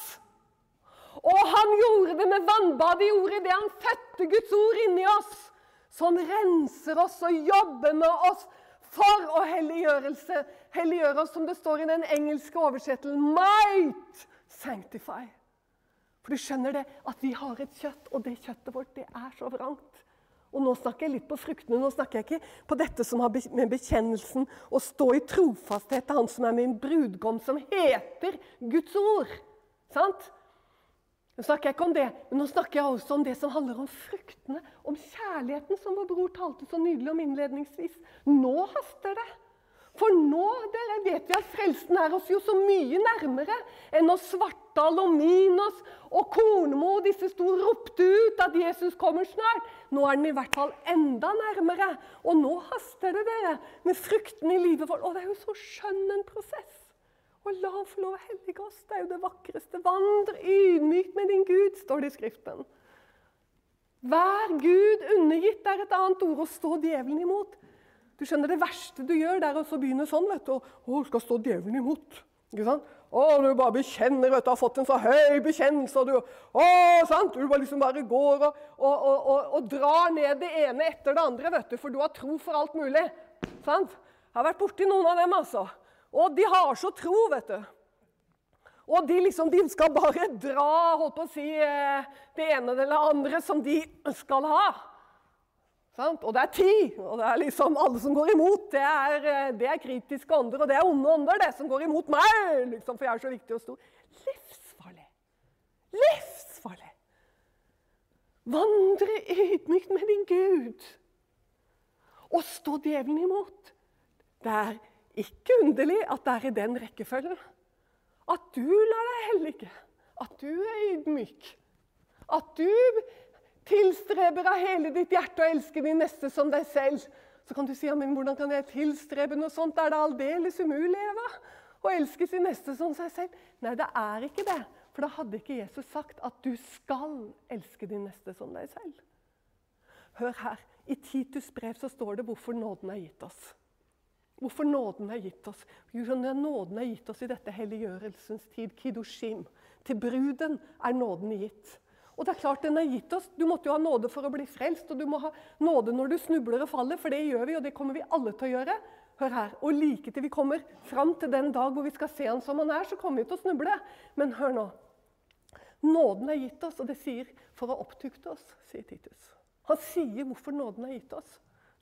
Og han gjorde det med vannbad i ordet, det han fødte Guds ord inni oss, som renser oss og jobber med oss for å helliggjørelse. Helliggjøre oss, som det står i den engelske oversettelsen, might sanctify. For du skjønner det, at vi har et kjøtt, og det kjøttet vårt, det er så vrangt. Og nå snakker jeg litt på fruktene, nå snakker jeg ikke på dette som har med bekjennelsen å stå i trofasthet til han som er min brudgom, som heter Guds ord. Sant? Nå snakker jeg ikke om det, men nå snakker jeg også om det som handler om fruktene, om kjærligheten som vår bror talte så nydelig om innledningsvis. Nå haster det. For nå, dere vet vi at frelsen er oss jo så mye nærmere enn når Svartdal og Minos og Kornmo, disse sto ropte ut at Jesus kommer snart. Nå er den i hvert fall enda nærmere. Og nå haster det, dere, med frukten i livet vårt. Og det er jo så skjønn en prosess. Og la han få lov å hellige oss. Det er jo det vakreste. Vandr ydmykt med din Gud, står det i skriften. Vær Gud undergitt er et annet ord, å stå djevelen imot. Du skjønner, det verste du gjør, det er å begynne sånn, vet du. Å, du skal stå djevelen imot. Ikke sant? Å, du bare bekjenner, vet du, har fått en så høy bekjennelse, og du, å, sant? Du bare liksom bare går og, og, og, og, og drar ned det ene etter det andre, vet du, for du har tro for alt mulig. Sant? Jeg har vært borti noen av dem, altså. Og de har så tro, vet du. Og de liksom, de skal bare dra, holdt på å si, det ene eller andre som de skal ha. Sant? Og det er ti, og det er liksom alle som går imot, det er, det er kritiske ånder, og det er onde ånder, det som går imot meg, liksom, for jeg er så viktig og stor. Livsfarlig. Livsfarlig. Vandre ydmykt med din Gud, og stå djevelen imot. Det er ikke underlig at det er i den rekkefølgen. At du lar deg hellige, at du er ydmyk, at du tilstreber av hele ditt hjerte og elsker din neste som deg selv. Så kan du si, ja, men hvordan kan jeg tilstrebe noe sånt? Er det aldeles umulig, Eva? Å elske sin neste som seg selv? Nei, det er ikke det. For da hadde ikke Jesus sagt at du skal elske din neste som deg selv. Hør her, i Titus brev så står det hvorfor nåden er gitt oss. Hvorfor nåden er gitt oss? Nåden er gitt oss i dette helliggjørelsens tid, Kiddushim. Til bruden er nåden gitt. Og det er klart den er gitt oss. Du måtte jo ha nåde for å bli frelst, og du må ha nåde når du snubler og faller, for det gjør vi, og det kommer vi alle til å gjøre. Hør her, og like til vi kommer fram til den dag hvor vi skal se han som han er, så kommer vi til å snuble. Men hør nå. Nåden er gitt oss, og det sier for å opptukte oss, sier Titus. Han sier hvorfor nåden er gitt oss.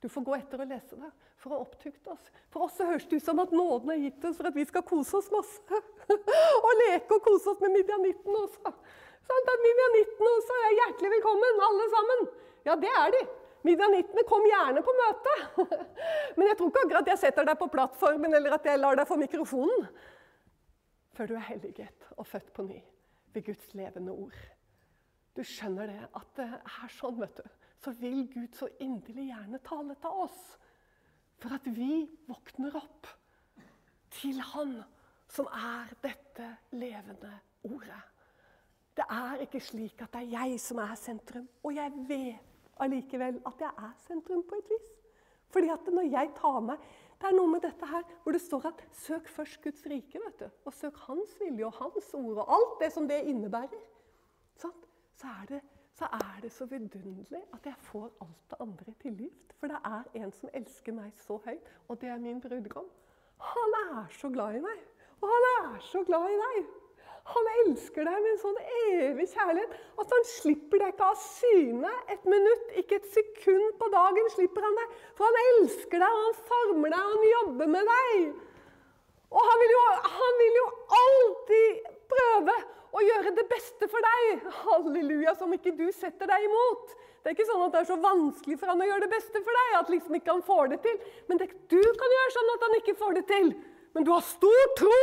Du får gå etter og lese det for å opptykte oss. For oss så høres det ut som at nåden er gitt oss for at vi skal kose oss masse. Og leke og kose oss med midjanitten også. Sånn at midjanitten også er hjertelig velkommen, alle sammen. Ja, det er de. Midjanittene kom gjerne på møte. Men jeg tror ikke akkurat jeg setter deg på plattformen, eller at jeg lar deg få mikrofonen. Før du er helliget og født på ny ved Guds levende ord. Du skjønner det, at det er sånn, vet du. Så vil Gud så inderlig gjerne tale til oss. For at vi våkner opp til Han som er dette levende ordet. Det er ikke slik at det er jeg som er sentrum, og jeg vet allikevel at jeg er sentrum på et vis. Fordi at når jeg tar meg, det er noe med dette her, hvor det står at søk først Guds rike, vet du, og søk Hans vilje og Hans ord, og alt det som det innebærer. Sånn? Så er det så er det så vidunderlig at jeg får alt det andre tilgift. For det er en som elsker meg så høyt, og det er min brudgom. Han er så glad i meg, og han er så glad i deg. Han elsker deg med en sånn evig kjærlighet, at han slipper deg ikke av syne et minutt, ikke et sekund på dagen slipper han deg. For han elsker deg, han former deg, han jobber med deg. Og han vil jo, han vil jo alltid prøve å gjøre det beste for deg. Halleluja, som ikke du setter deg imot. Det er ikke sånn at det er så vanskelig for han å gjøre det beste for deg, at liksom ikke han får det til. Men det, du kan gjøre sånn at han ikke får det til. Men du har stor tro.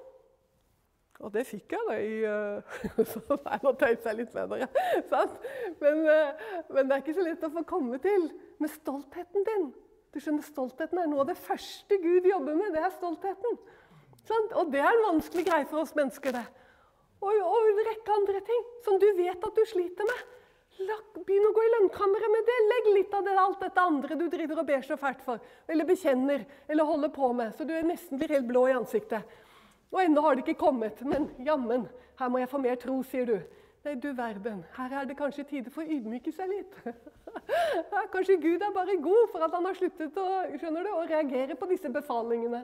Og det fikk jeg da i... Uh, så nei, nå tøyser jeg litt med dere. Men, uh, men det er ikke så lett å få komme til med stoltheten din. Du skjønner, stoltheten er noe av det første Gud jobber med, det er stoltheten. Sant? Og det er en vanskelig greie for oss mennesker, det. Og, og en rekke andre ting som du vet at du sliter med. Begynn å gå i lønnkammeret med det. Legg litt av det, alt dette andre du driver og ber så fælt for. Eller bekjenner, eller holder på med. Så du nesten blir helt blå i ansiktet. Og enda har det ikke kommet. Men jammen, her må jeg få mer tro, sier du. Nei, du verden. Her er det kanskje tide for å ydmyke seg litt. Ja, kanskje Gud er bare god for at han har sluttet å, skjønner du, å reagere på disse befalingene.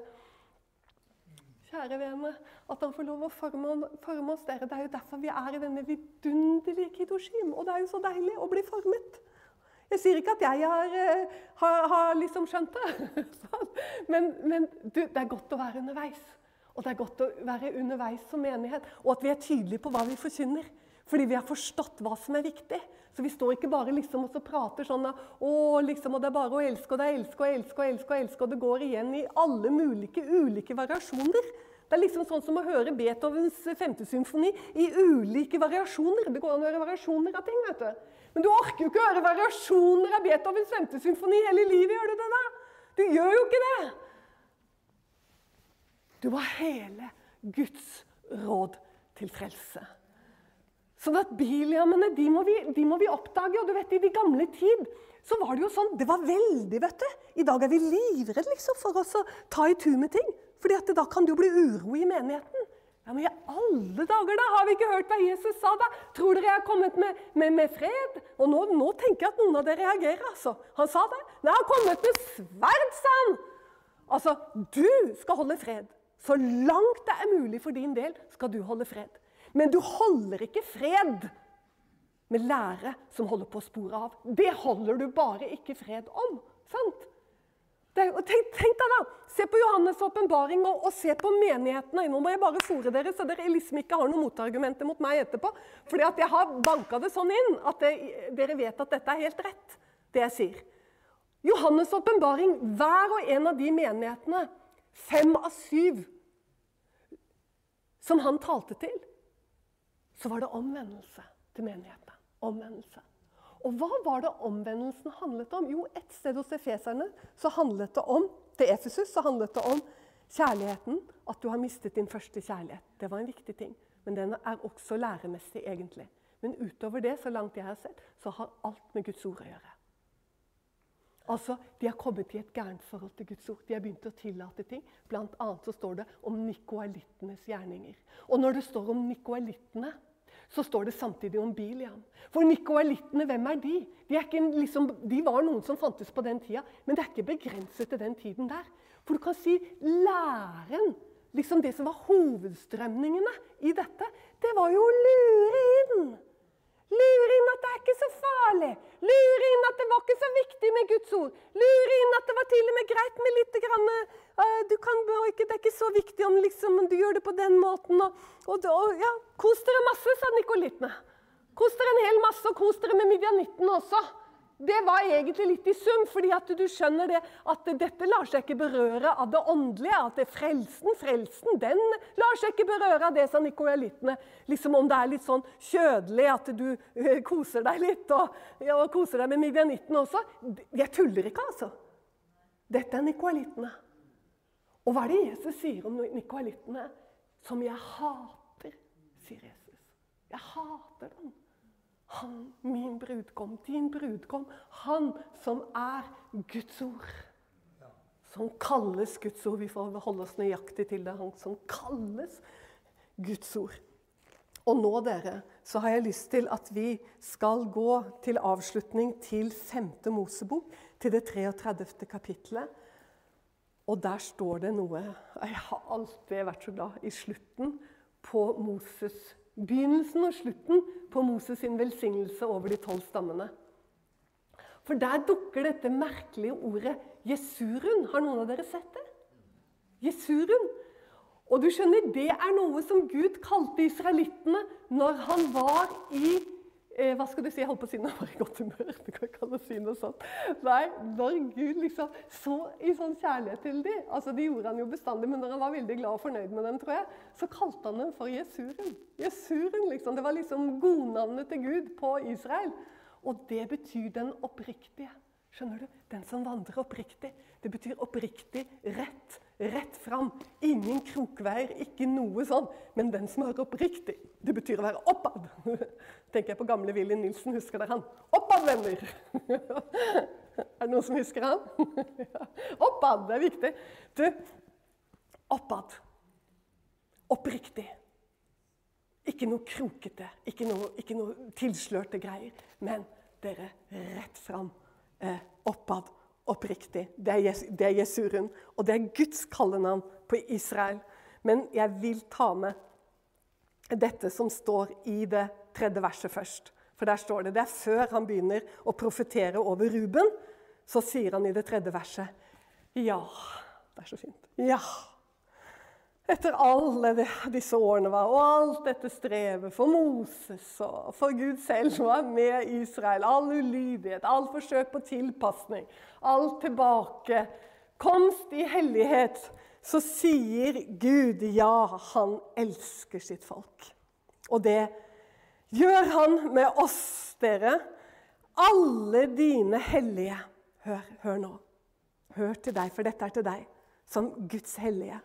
Kjære vene, at han får lov å forme, forme oss dere. Det er jo derfor vi er i denne vidunderlige Kiddushim. Og det er jo så deilig å bli formet. Jeg sier ikke at jeg har, har, har liksom skjønt det. men men du, det er godt å være underveis. Og det er godt å være underveis som menighet. Og at vi er tydelige på hva vi forkynner. Fordi vi har forstått hva som er viktig. Så vi står ikke bare liksom og så prater sånn, å, liksom, og det er bare å elske, og det er elske, og elske, og elske, og elske, og det går igjen i alle mulige, ulike variasjoner. Det er liksom sånn som å høre Beethovens femte symfoni i ulike variasjoner. Det går an å høre variasjoner av ting, vet du. Men du orker jo ikke å høre variasjoner av Beethovens femte symfoni hele livet, gjør du det da? Du gjør jo ikke det. Du var hele Guds råd til frelse. Sånn at Biliamene, de må, vi, de må vi oppdage, og du vet, i de gamle tid, så var det jo sånn, det var veldig, vet du. I dag er vi livredde liksom for oss å ta i tur med ting, fordi at da kan det jo bli uro i menigheten. Ja, men i alle dager da, har vi ikke hørt hva Jesus sa da? Tror dere jeg har kommet med, med, med fred? Og nå, nå tenker jeg at noen av dere reagerer, altså. Han sa det. Nei, jeg har kommet med sverd, sa han. Altså, du skal holde fred. Så langt det er mulig for din del, skal du holde fred. Men du holder ikke fred med lære som holder på å spore av. Det holder du bare ikke fred om, sant? Det, tenk, tenk deg da, se på Johannes' åpenbaring og, og se på menighetene. Nå må jeg bare fore dere, så dere liksom ikke har noen motargumenter mot meg etterpå. Fordi at jeg har banket det sånn inn, at det, dere vet at dette er helt rett, det jeg sier. Johannes' åpenbaring, hver og en av de menighetene, fem av syv, som han talte til, så var det omvendelse til menighetene. Omvendelse. Og hva var det omvendelsen handlet om? Jo, et sted hos Efeserne så handlet det om, til Efesus så handlet det om kjærligheten, at du har mistet din første kjærlighet. Det var en viktig ting, men den er også læremessig egentlig. Men utover det, så langt jeg har sett, så har alt med Guds ord å gjøre. Altså, de har kommet i et gærent forhold til Guds ord. De har begynt å tillate ting. Blant annet så står det om nikoalittenes gjerninger. Og når det står om nikoalittene, så står det samtidig om Biliam. For nikoalittene, hvem er de? De, er ikke liksom, de var noen som fantes på den tida, men det er ikke begrenset til den tiden der. For du kan si læren, liksom det som var hovedstrømningene i dette, det var jo å lure inn. Lure inn at det er ikke så farlig. Lure inn at det var ikke så viktig med Guds ord. Lure inn at det var til og med greit med litt grann, uh, du kan ikke, det er ikke så viktig om liksom, du gjør det på den måten. Og, og, og ja, kos dere masse, sa nikolittene. Kos dere en hel masse, og kos dere med midjanittene også. Det var egentlig litt i sum, fordi at du skjønner det, at dette lar seg ikke berøre av det åndelige, at det frelsen, frelsen, den lar seg ikke berøre av det, sa nikolittene. Liksom om det er litt sånn kjødelig at du uh, koser deg litt, og, ja, og koser deg med midjanittene også. Jeg tuller ikke, altså. Dette er nikolittene. Og hva er det Jesus sier om nikolittene? Som jeg hater, sier Jesus. Jeg hater dem. Han, min brudgom, din brudgom, han som er Guds ord. Som kalles Guds ord. Vi får holde oss nøyaktig til det. Han som kalles Guds ord. Og nå, dere, så har jeg lyst til at vi skal gå til avslutning til femte Mosebok, til det treogtredivte kapitlet. Og der står det noe, jeg har alltid vært så glad, i slutten på Moses, begynnelsen og slutten på Moses sin velsignelse over de tolv stammene. For der dukker dette merkelige ordet Jesurun. Har noen av dere sett det? Jesurun. Og du skjønner, det er noe som Gud kalte israelittene når han var i, eh, hva skal du si, jeg holdt på å si, når han var i godt humør, det kan ikke alle si noe sånt. Nei, når Gud liksom så i sånn kjærlighet til dem, altså det gjorde han jo bestandig, men når han var veldig glad og fornøyd med dem, tror jeg, så kalte han dem for Jesurun. Jesurun, liksom, det var liksom godnavnet til Gud på Israel. Og det betyr den oppriktige. Skjønner du? Den som vandrer oppriktig. Det betyr oppriktig, rett, rett fram. Ingen krokveier, ikke noe sånn. Men den som er oppriktig, det betyr å være oppad. Tenker jeg på gamle Willy Nilsen, husker dere han? Oppad, venner! Er det noen som husker han? Oppad, det er viktig. Du, oppad. Oppriktig. Ikke noe krokete, ikke noe, ikke noe tilslørte greier, men dere rett fram, eh, oppad, oppriktig. Det er, Jes, det er Jesurun, og det er Guds kallenavn på Israel. Men jeg vil ta med dette som står i det tredje verset først. For der står det, det er før han begynner å profetere over Ruben, så sier han i det tredje verset, ja, det er så fint, ja. Etter alle disse årene var, og alt dette strevet for Moses og for Gud selv var med Israel, all ulydighet, all forsøk på tilpasning, all tilbake, komst i hellighet, så sier Gud, ja, han elsker sitt folk. Og det gjør han med oss, dere, alle dine hellige. Hør, hør nå. Hør til deg, for dette er til deg, som Guds hellige.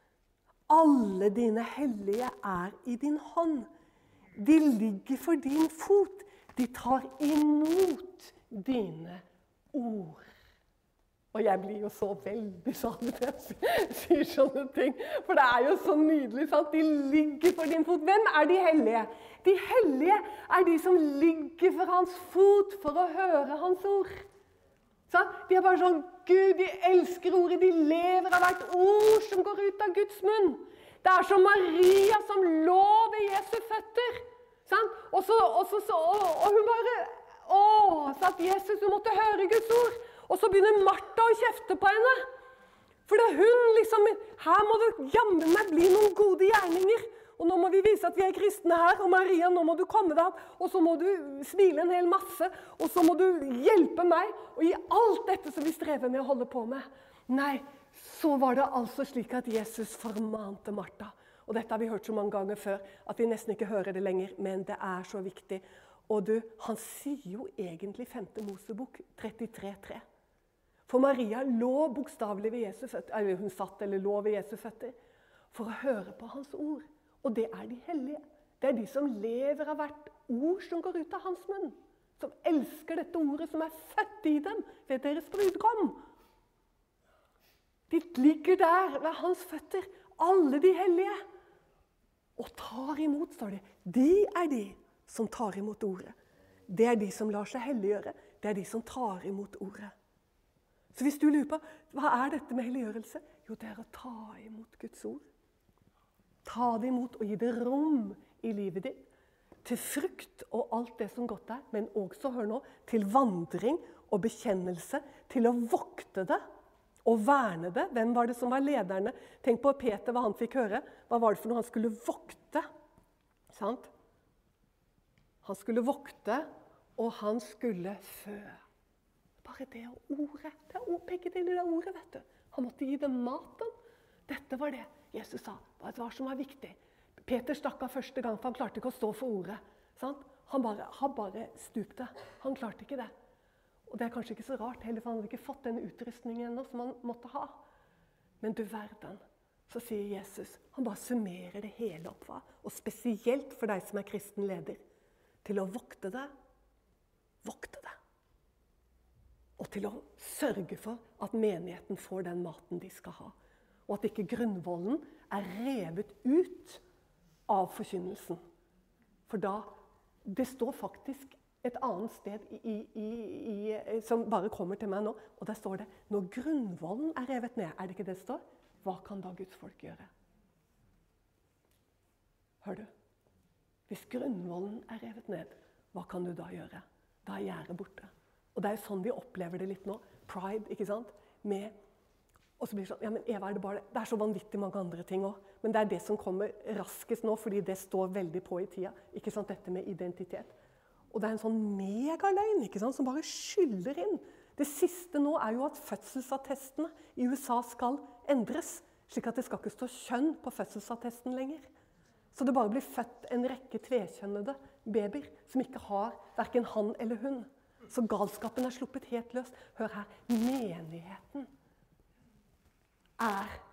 Alle dine hellige er i din hånd. De ligger for din fot. De tar imot dine ord. Og jeg blir jo så veldig sånn når jeg sier sånne ting. For det er jo så nydelig, sant? De ligger for din fot. Hvem er de hellige? De hellige er de som ligger for hans fot for å høre hans ord. Så de er bare sånn, Gud, de elsker ordet, de lever av hvert ord som går ut av Guds munn. Det er som Maria som lå ved Jesu føtter. Sant? Og, så, og, så, så, og, og hun bare, å, sa at Jesus, du måtte høre Guds ord. Og så begynner Martha å kjefte på henne. For det er hun liksom, her må det jammen meg bli noen gode gjerninger. Og nå må vi vise at vi er kristne her, og Maria, nå må du komme deg opp, og så må du smile en hel masse, og så må du hjelpe meg, og i alt dette som vi strever med å holde på med. Nei, så var det altså slik at Jesus formante Martha. Og dette har vi hørt så mange ganger før, at vi nesten ikke hører det lenger, men det er så viktig. Og du, han sier jo egentlig femte Mosebok trettitre tre. For Maria lå bokstavelig ved Jesu føtter, eller hun satt eller lå ved Jesu føtter, for å høre på hans ord. Og det er de hellige. Det er de som lever av hvert ord som går ut av hans munn. Som elsker dette ordet som er født i dem ved deres brudgom. De ligger der ved hans føtter, alle de hellige. Og tar imot, står det. De er de som tar imot ordet. Det er de som lar seg helliggjøre. Det er de som tar imot ordet. Så hvis du lurer på, hva er dette med helliggjørelse? Jo, det er å ta imot Guds ord. Ta det imot og gi det rom i livet ditt. til frukt og alt det som godt er, men også, hør nå, til vandring og bekjennelse, til å vokte det og verne det. Hvem var det som var lederne? Tenk på Peter, hva han fikk høre. Hva var det for noe han skulle vokte? Sant? Han skulle vokte, og han skulle fø. Bare det og ordet. Det er ord, begge deler det ordet, vet du. Han måtte gi dem maten. Dette var det Jesus sa. Det var som var viktig. Peter stakk av første gang, for han klarte ikke å stå for ordet. Sant? Han bare, han bare stupte. Han klarte ikke det. Og det er kanskje ikke så rart, heller, for han hadde ikke fått den utrustningen ennå som han måtte ha. Men du verden, så sier Jesus, han bare summerer det hele opp, va? Og spesielt for deg som er kristen leder, til å vokte det, vokte det. Og til å sørge for at menigheten får den maten de skal ha. Og at ikke grunnvollen er revet ut av forkynnelsen. For da, det står faktisk et annet sted i, i, i, som bare kommer til meg nå, og der står det, når grunnvollen er revet ned, er det ikke det det står? Hva kan da Guds folk gjøre? Hør du? Hvis grunnvollen er revet ned, hva kan du da gjøre? Da er gjerdet borte. Og det er jo sånn vi opplever det litt nå. Pride, ikke sant? Med, og så blir det sånn, ja, men Eva, er det bare det? Det er så vanvittig mange andre ting også. Men det er det som kommer raskest nå, fordi det står veldig på i tida. Ikke sant? Dette med identitet. Og det er en sånn megaløgn, ikke sant? Som bare skyller inn. Det siste nå er jo at fødselsattestene i U S A skal endres, slik at det skal ikke stå kjønn på fødselsattesten lenger. Så det bare blir født en rekke tvekjønnede babyer som ikke har hverken han eller hun. Så galskapen er sluppet helt løs. Hør her, menigheten er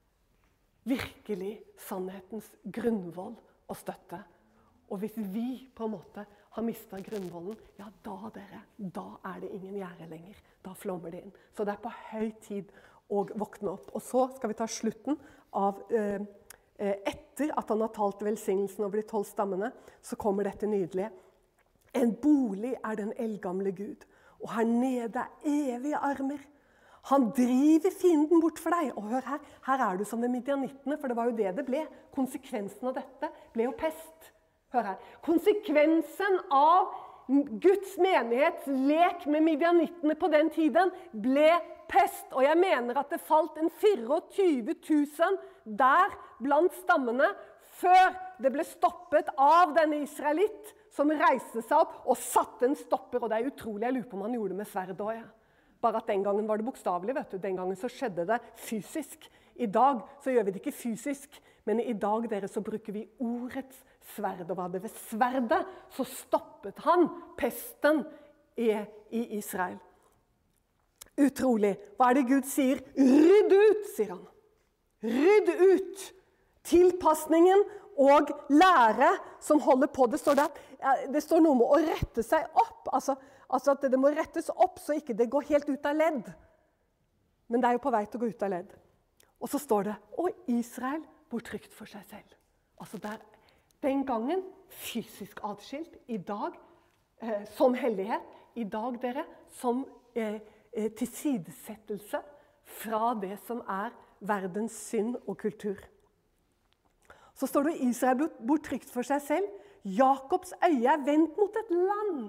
virkelig sannhetens grunnvoll og støtte. Og hvis vi på en måte har mistet grunnvollen, ja da dere, da er det ingen gjerde lenger. Da flommer det inn. Så det er på høy tid å våkne opp. Og så skal vi ta slutten av, eh, etter at han har talt velsignelsen over de tolv stammene, så kommer dette nydelige. En bolig er den eldgamle Gud, og her nede er evige armer. Han driver fienden bort for deg. Og hør her, her er du som med midjanittene, for det var jo det det ble. Konsekvensen av dette ble jo pest. Hør her. Konsekvensen av Guds menighets lek med midjanittene på den tiden ble pest. Og jeg mener at det falt en fireogtyve tusen der blant stammene før det ble stoppet av denne israelitt som reiste seg opp og satte en stopper. Og det er utrolig, jeg lurer på om han gjorde det med sverd også, ja. Bare at den gangen var det bokstavelig, vet du. Den gangen så skjedde det fysisk. I dag så gjør vi det ikke fysisk, men i dag dere så bruker vi ordets sverd. Og var det ved sverdet så stoppet han pesten i, i Israel. Utrolig. Hva er det Gud sier? Rydd ut, sier han. Rydd ut. Tilpasningen og lære som holder på. Det står, der, det står noe med å rette seg opp. Altså, altså at det må rettes opp så ikke det går helt ut av ledd. Men det er jo på vei til å gå ut av ledd. Og så står det, og Israel bor trygt for seg selv. Altså der, den gangen fysisk adskilt, i dag eh, som hellighet, i dag dere som eh, eh, tilsidesettelse fra det som er verdens synd og kultur. Så står det, Israel bor trygt for seg selv. Jakobs øye er vendt mot et land.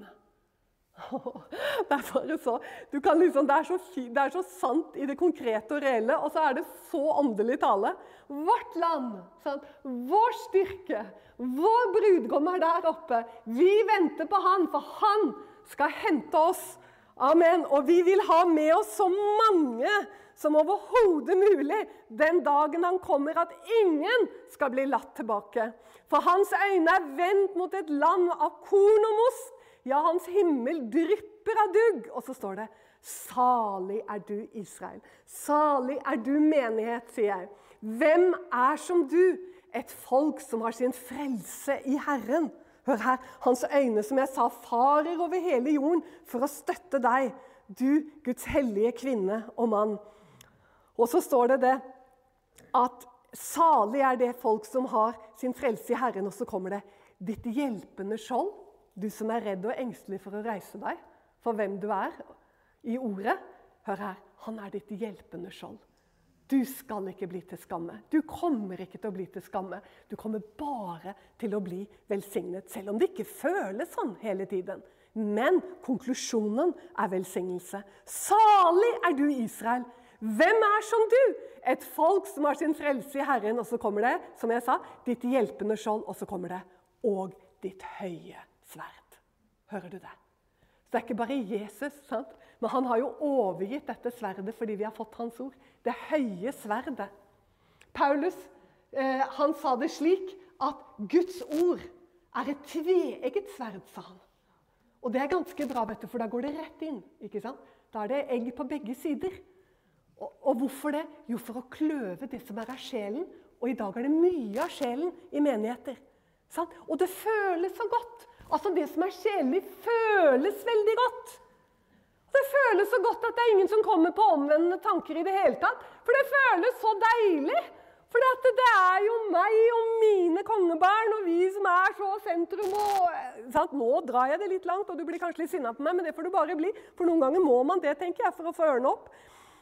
Det er bare så, du kan liksom, det er så, det er så sant i det konkrete og reelle, og så er det så åndelig tale. Vårt land, sant? Vår styrke, vår brudgom er der oppe. Vi venter på han, for han skal hente oss. Amen. Og vi vil ha med oss så mange som overhodet mulig den dagen han kommer, at ingen skal bli latt tilbake. For hans øyne er vendt mot et land av korn og most. Ja, hans himmel drypper av dugg. Og så står det, salig er du, Israel. Salig er du, menighet, sier jeg. Hvem er som du? Et folk som har sin frelse i Herren. Hør her, hans øyne, som jeg sa, farer over hele jorden for å støtte deg. Du, Guds hellige kvinne og mann. Og så står det det, at salig er det folk som har sin frelse i Herren. Og så kommer det, ditt hjelpende skjold. Du som er redd og engstelig for å reise deg, for hvem du er i ordet. Hør her, han er ditt hjelpende skjold. Du skal ikke bli til skamme. Du kommer ikke til å bli til skamme. Du kommer bare til å bli velsignet, selv om det ikke føles sånn hele tiden. Men konklusjonen er velsignelse. Salig er du, Israel. Hvem er som du? Et folk som har sin frelse i Herren, og så kommer det, som jeg sa, ditt hjelpende skjold, og så kommer det, og ditt høye sverd. Hører du det? Så det er ikke bare Jesus, sant? Men han har jo overgitt dette sverdet fordi vi har fått hans ord. Det høye sverdet. Paulus, eh, han sa det slik at Guds ord er et tveegget sverd, sa han. Og det er ganske bra, vet du, for da går det rett inn, ikke sant? Da er det egg på begge sider. Og, og hvorfor det? Jo, for å kløve det som er av sjelen. Og i dag er det mye av sjelen i menigheter. Sant? Og det føles så godt. Altså det som er sjelelig føles veldig godt. Det føles så godt at det er ingen som kommer på omvendende tanker i det hele tatt. For det føles så deilig. For det er jo meg og mine kongebarn, og vi som er så sentrum. Og, sant? Nå drar jeg det litt langt, og du blir kanskje litt sinnet på meg, men det får du bare bli. For noen ganger må man det, tenker jeg, for å få ørene opp.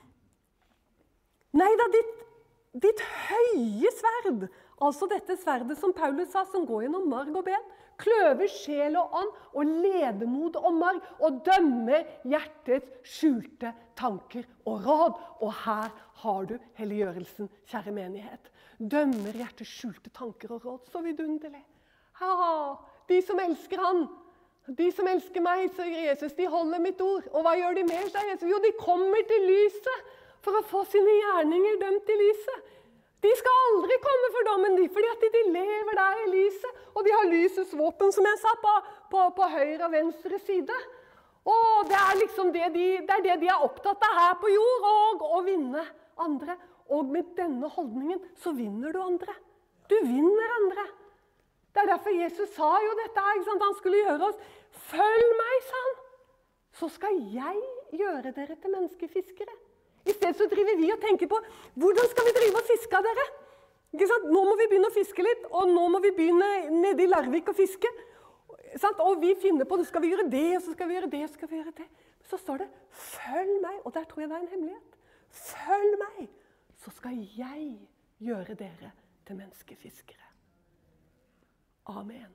Nei da, ditt, ditt høye sverd, altså dette sverdet som Paulus sa, som går gjennom marg og ben, kløver sjel og ånd, og ledemod og marg, og dømmer hjertets skjulte tanker og råd. Og her har du helliggjørelsen, kjære menighet. Dømmer hjertets skjulte tanker og råd, så vidunderlig. Ja, de som elsker han, de som elsker meg, sier Jesus, de holder mitt ord. Og hva gjør de mer, sier Jesus? Jo, de kommer til lyset for å få sine gjerninger dømt i lyset. De skal aldri komme for dommen, de, fordi at de lever der i lyset. Og de har lysets våpen, som jeg sa, på, på, på høyre og venstre side. Og det er liksom det de, det er, det de er opptatt av her på jord, og å vinne andre. Og med denne holdningen så vinner du andre. Du vinner andre. Det er derfor Jesus sa jo dette her, ikke sant? Han skulle gjøre oss, følg meg, sa han. Så skal jeg gjøre dere til menneskefiskere. I stedet så driver vi og tenker på, hvordan skal vi drive og fiske av dere? Ikke sant? Nå må vi begynne å fiske litt, og nå må vi begynne nede i Larvik å fiske. Sant? Og vi finner på, så skal vi gjøre det, og så skal vi gjøre det, og så skal vi gjøre det. Så står det, følg meg, og der tror jeg det er en hemmelighet. Følg meg, så skal jeg gjøre dere til menneskefiskere. Amen.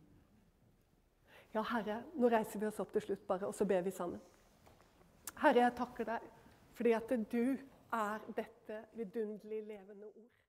Ja, Herre, nå reiser vi oss opp til slutt bare, og så ber vi sammen. Herre, jeg takker deg, fordi at du er dette vidunderlig levende ord.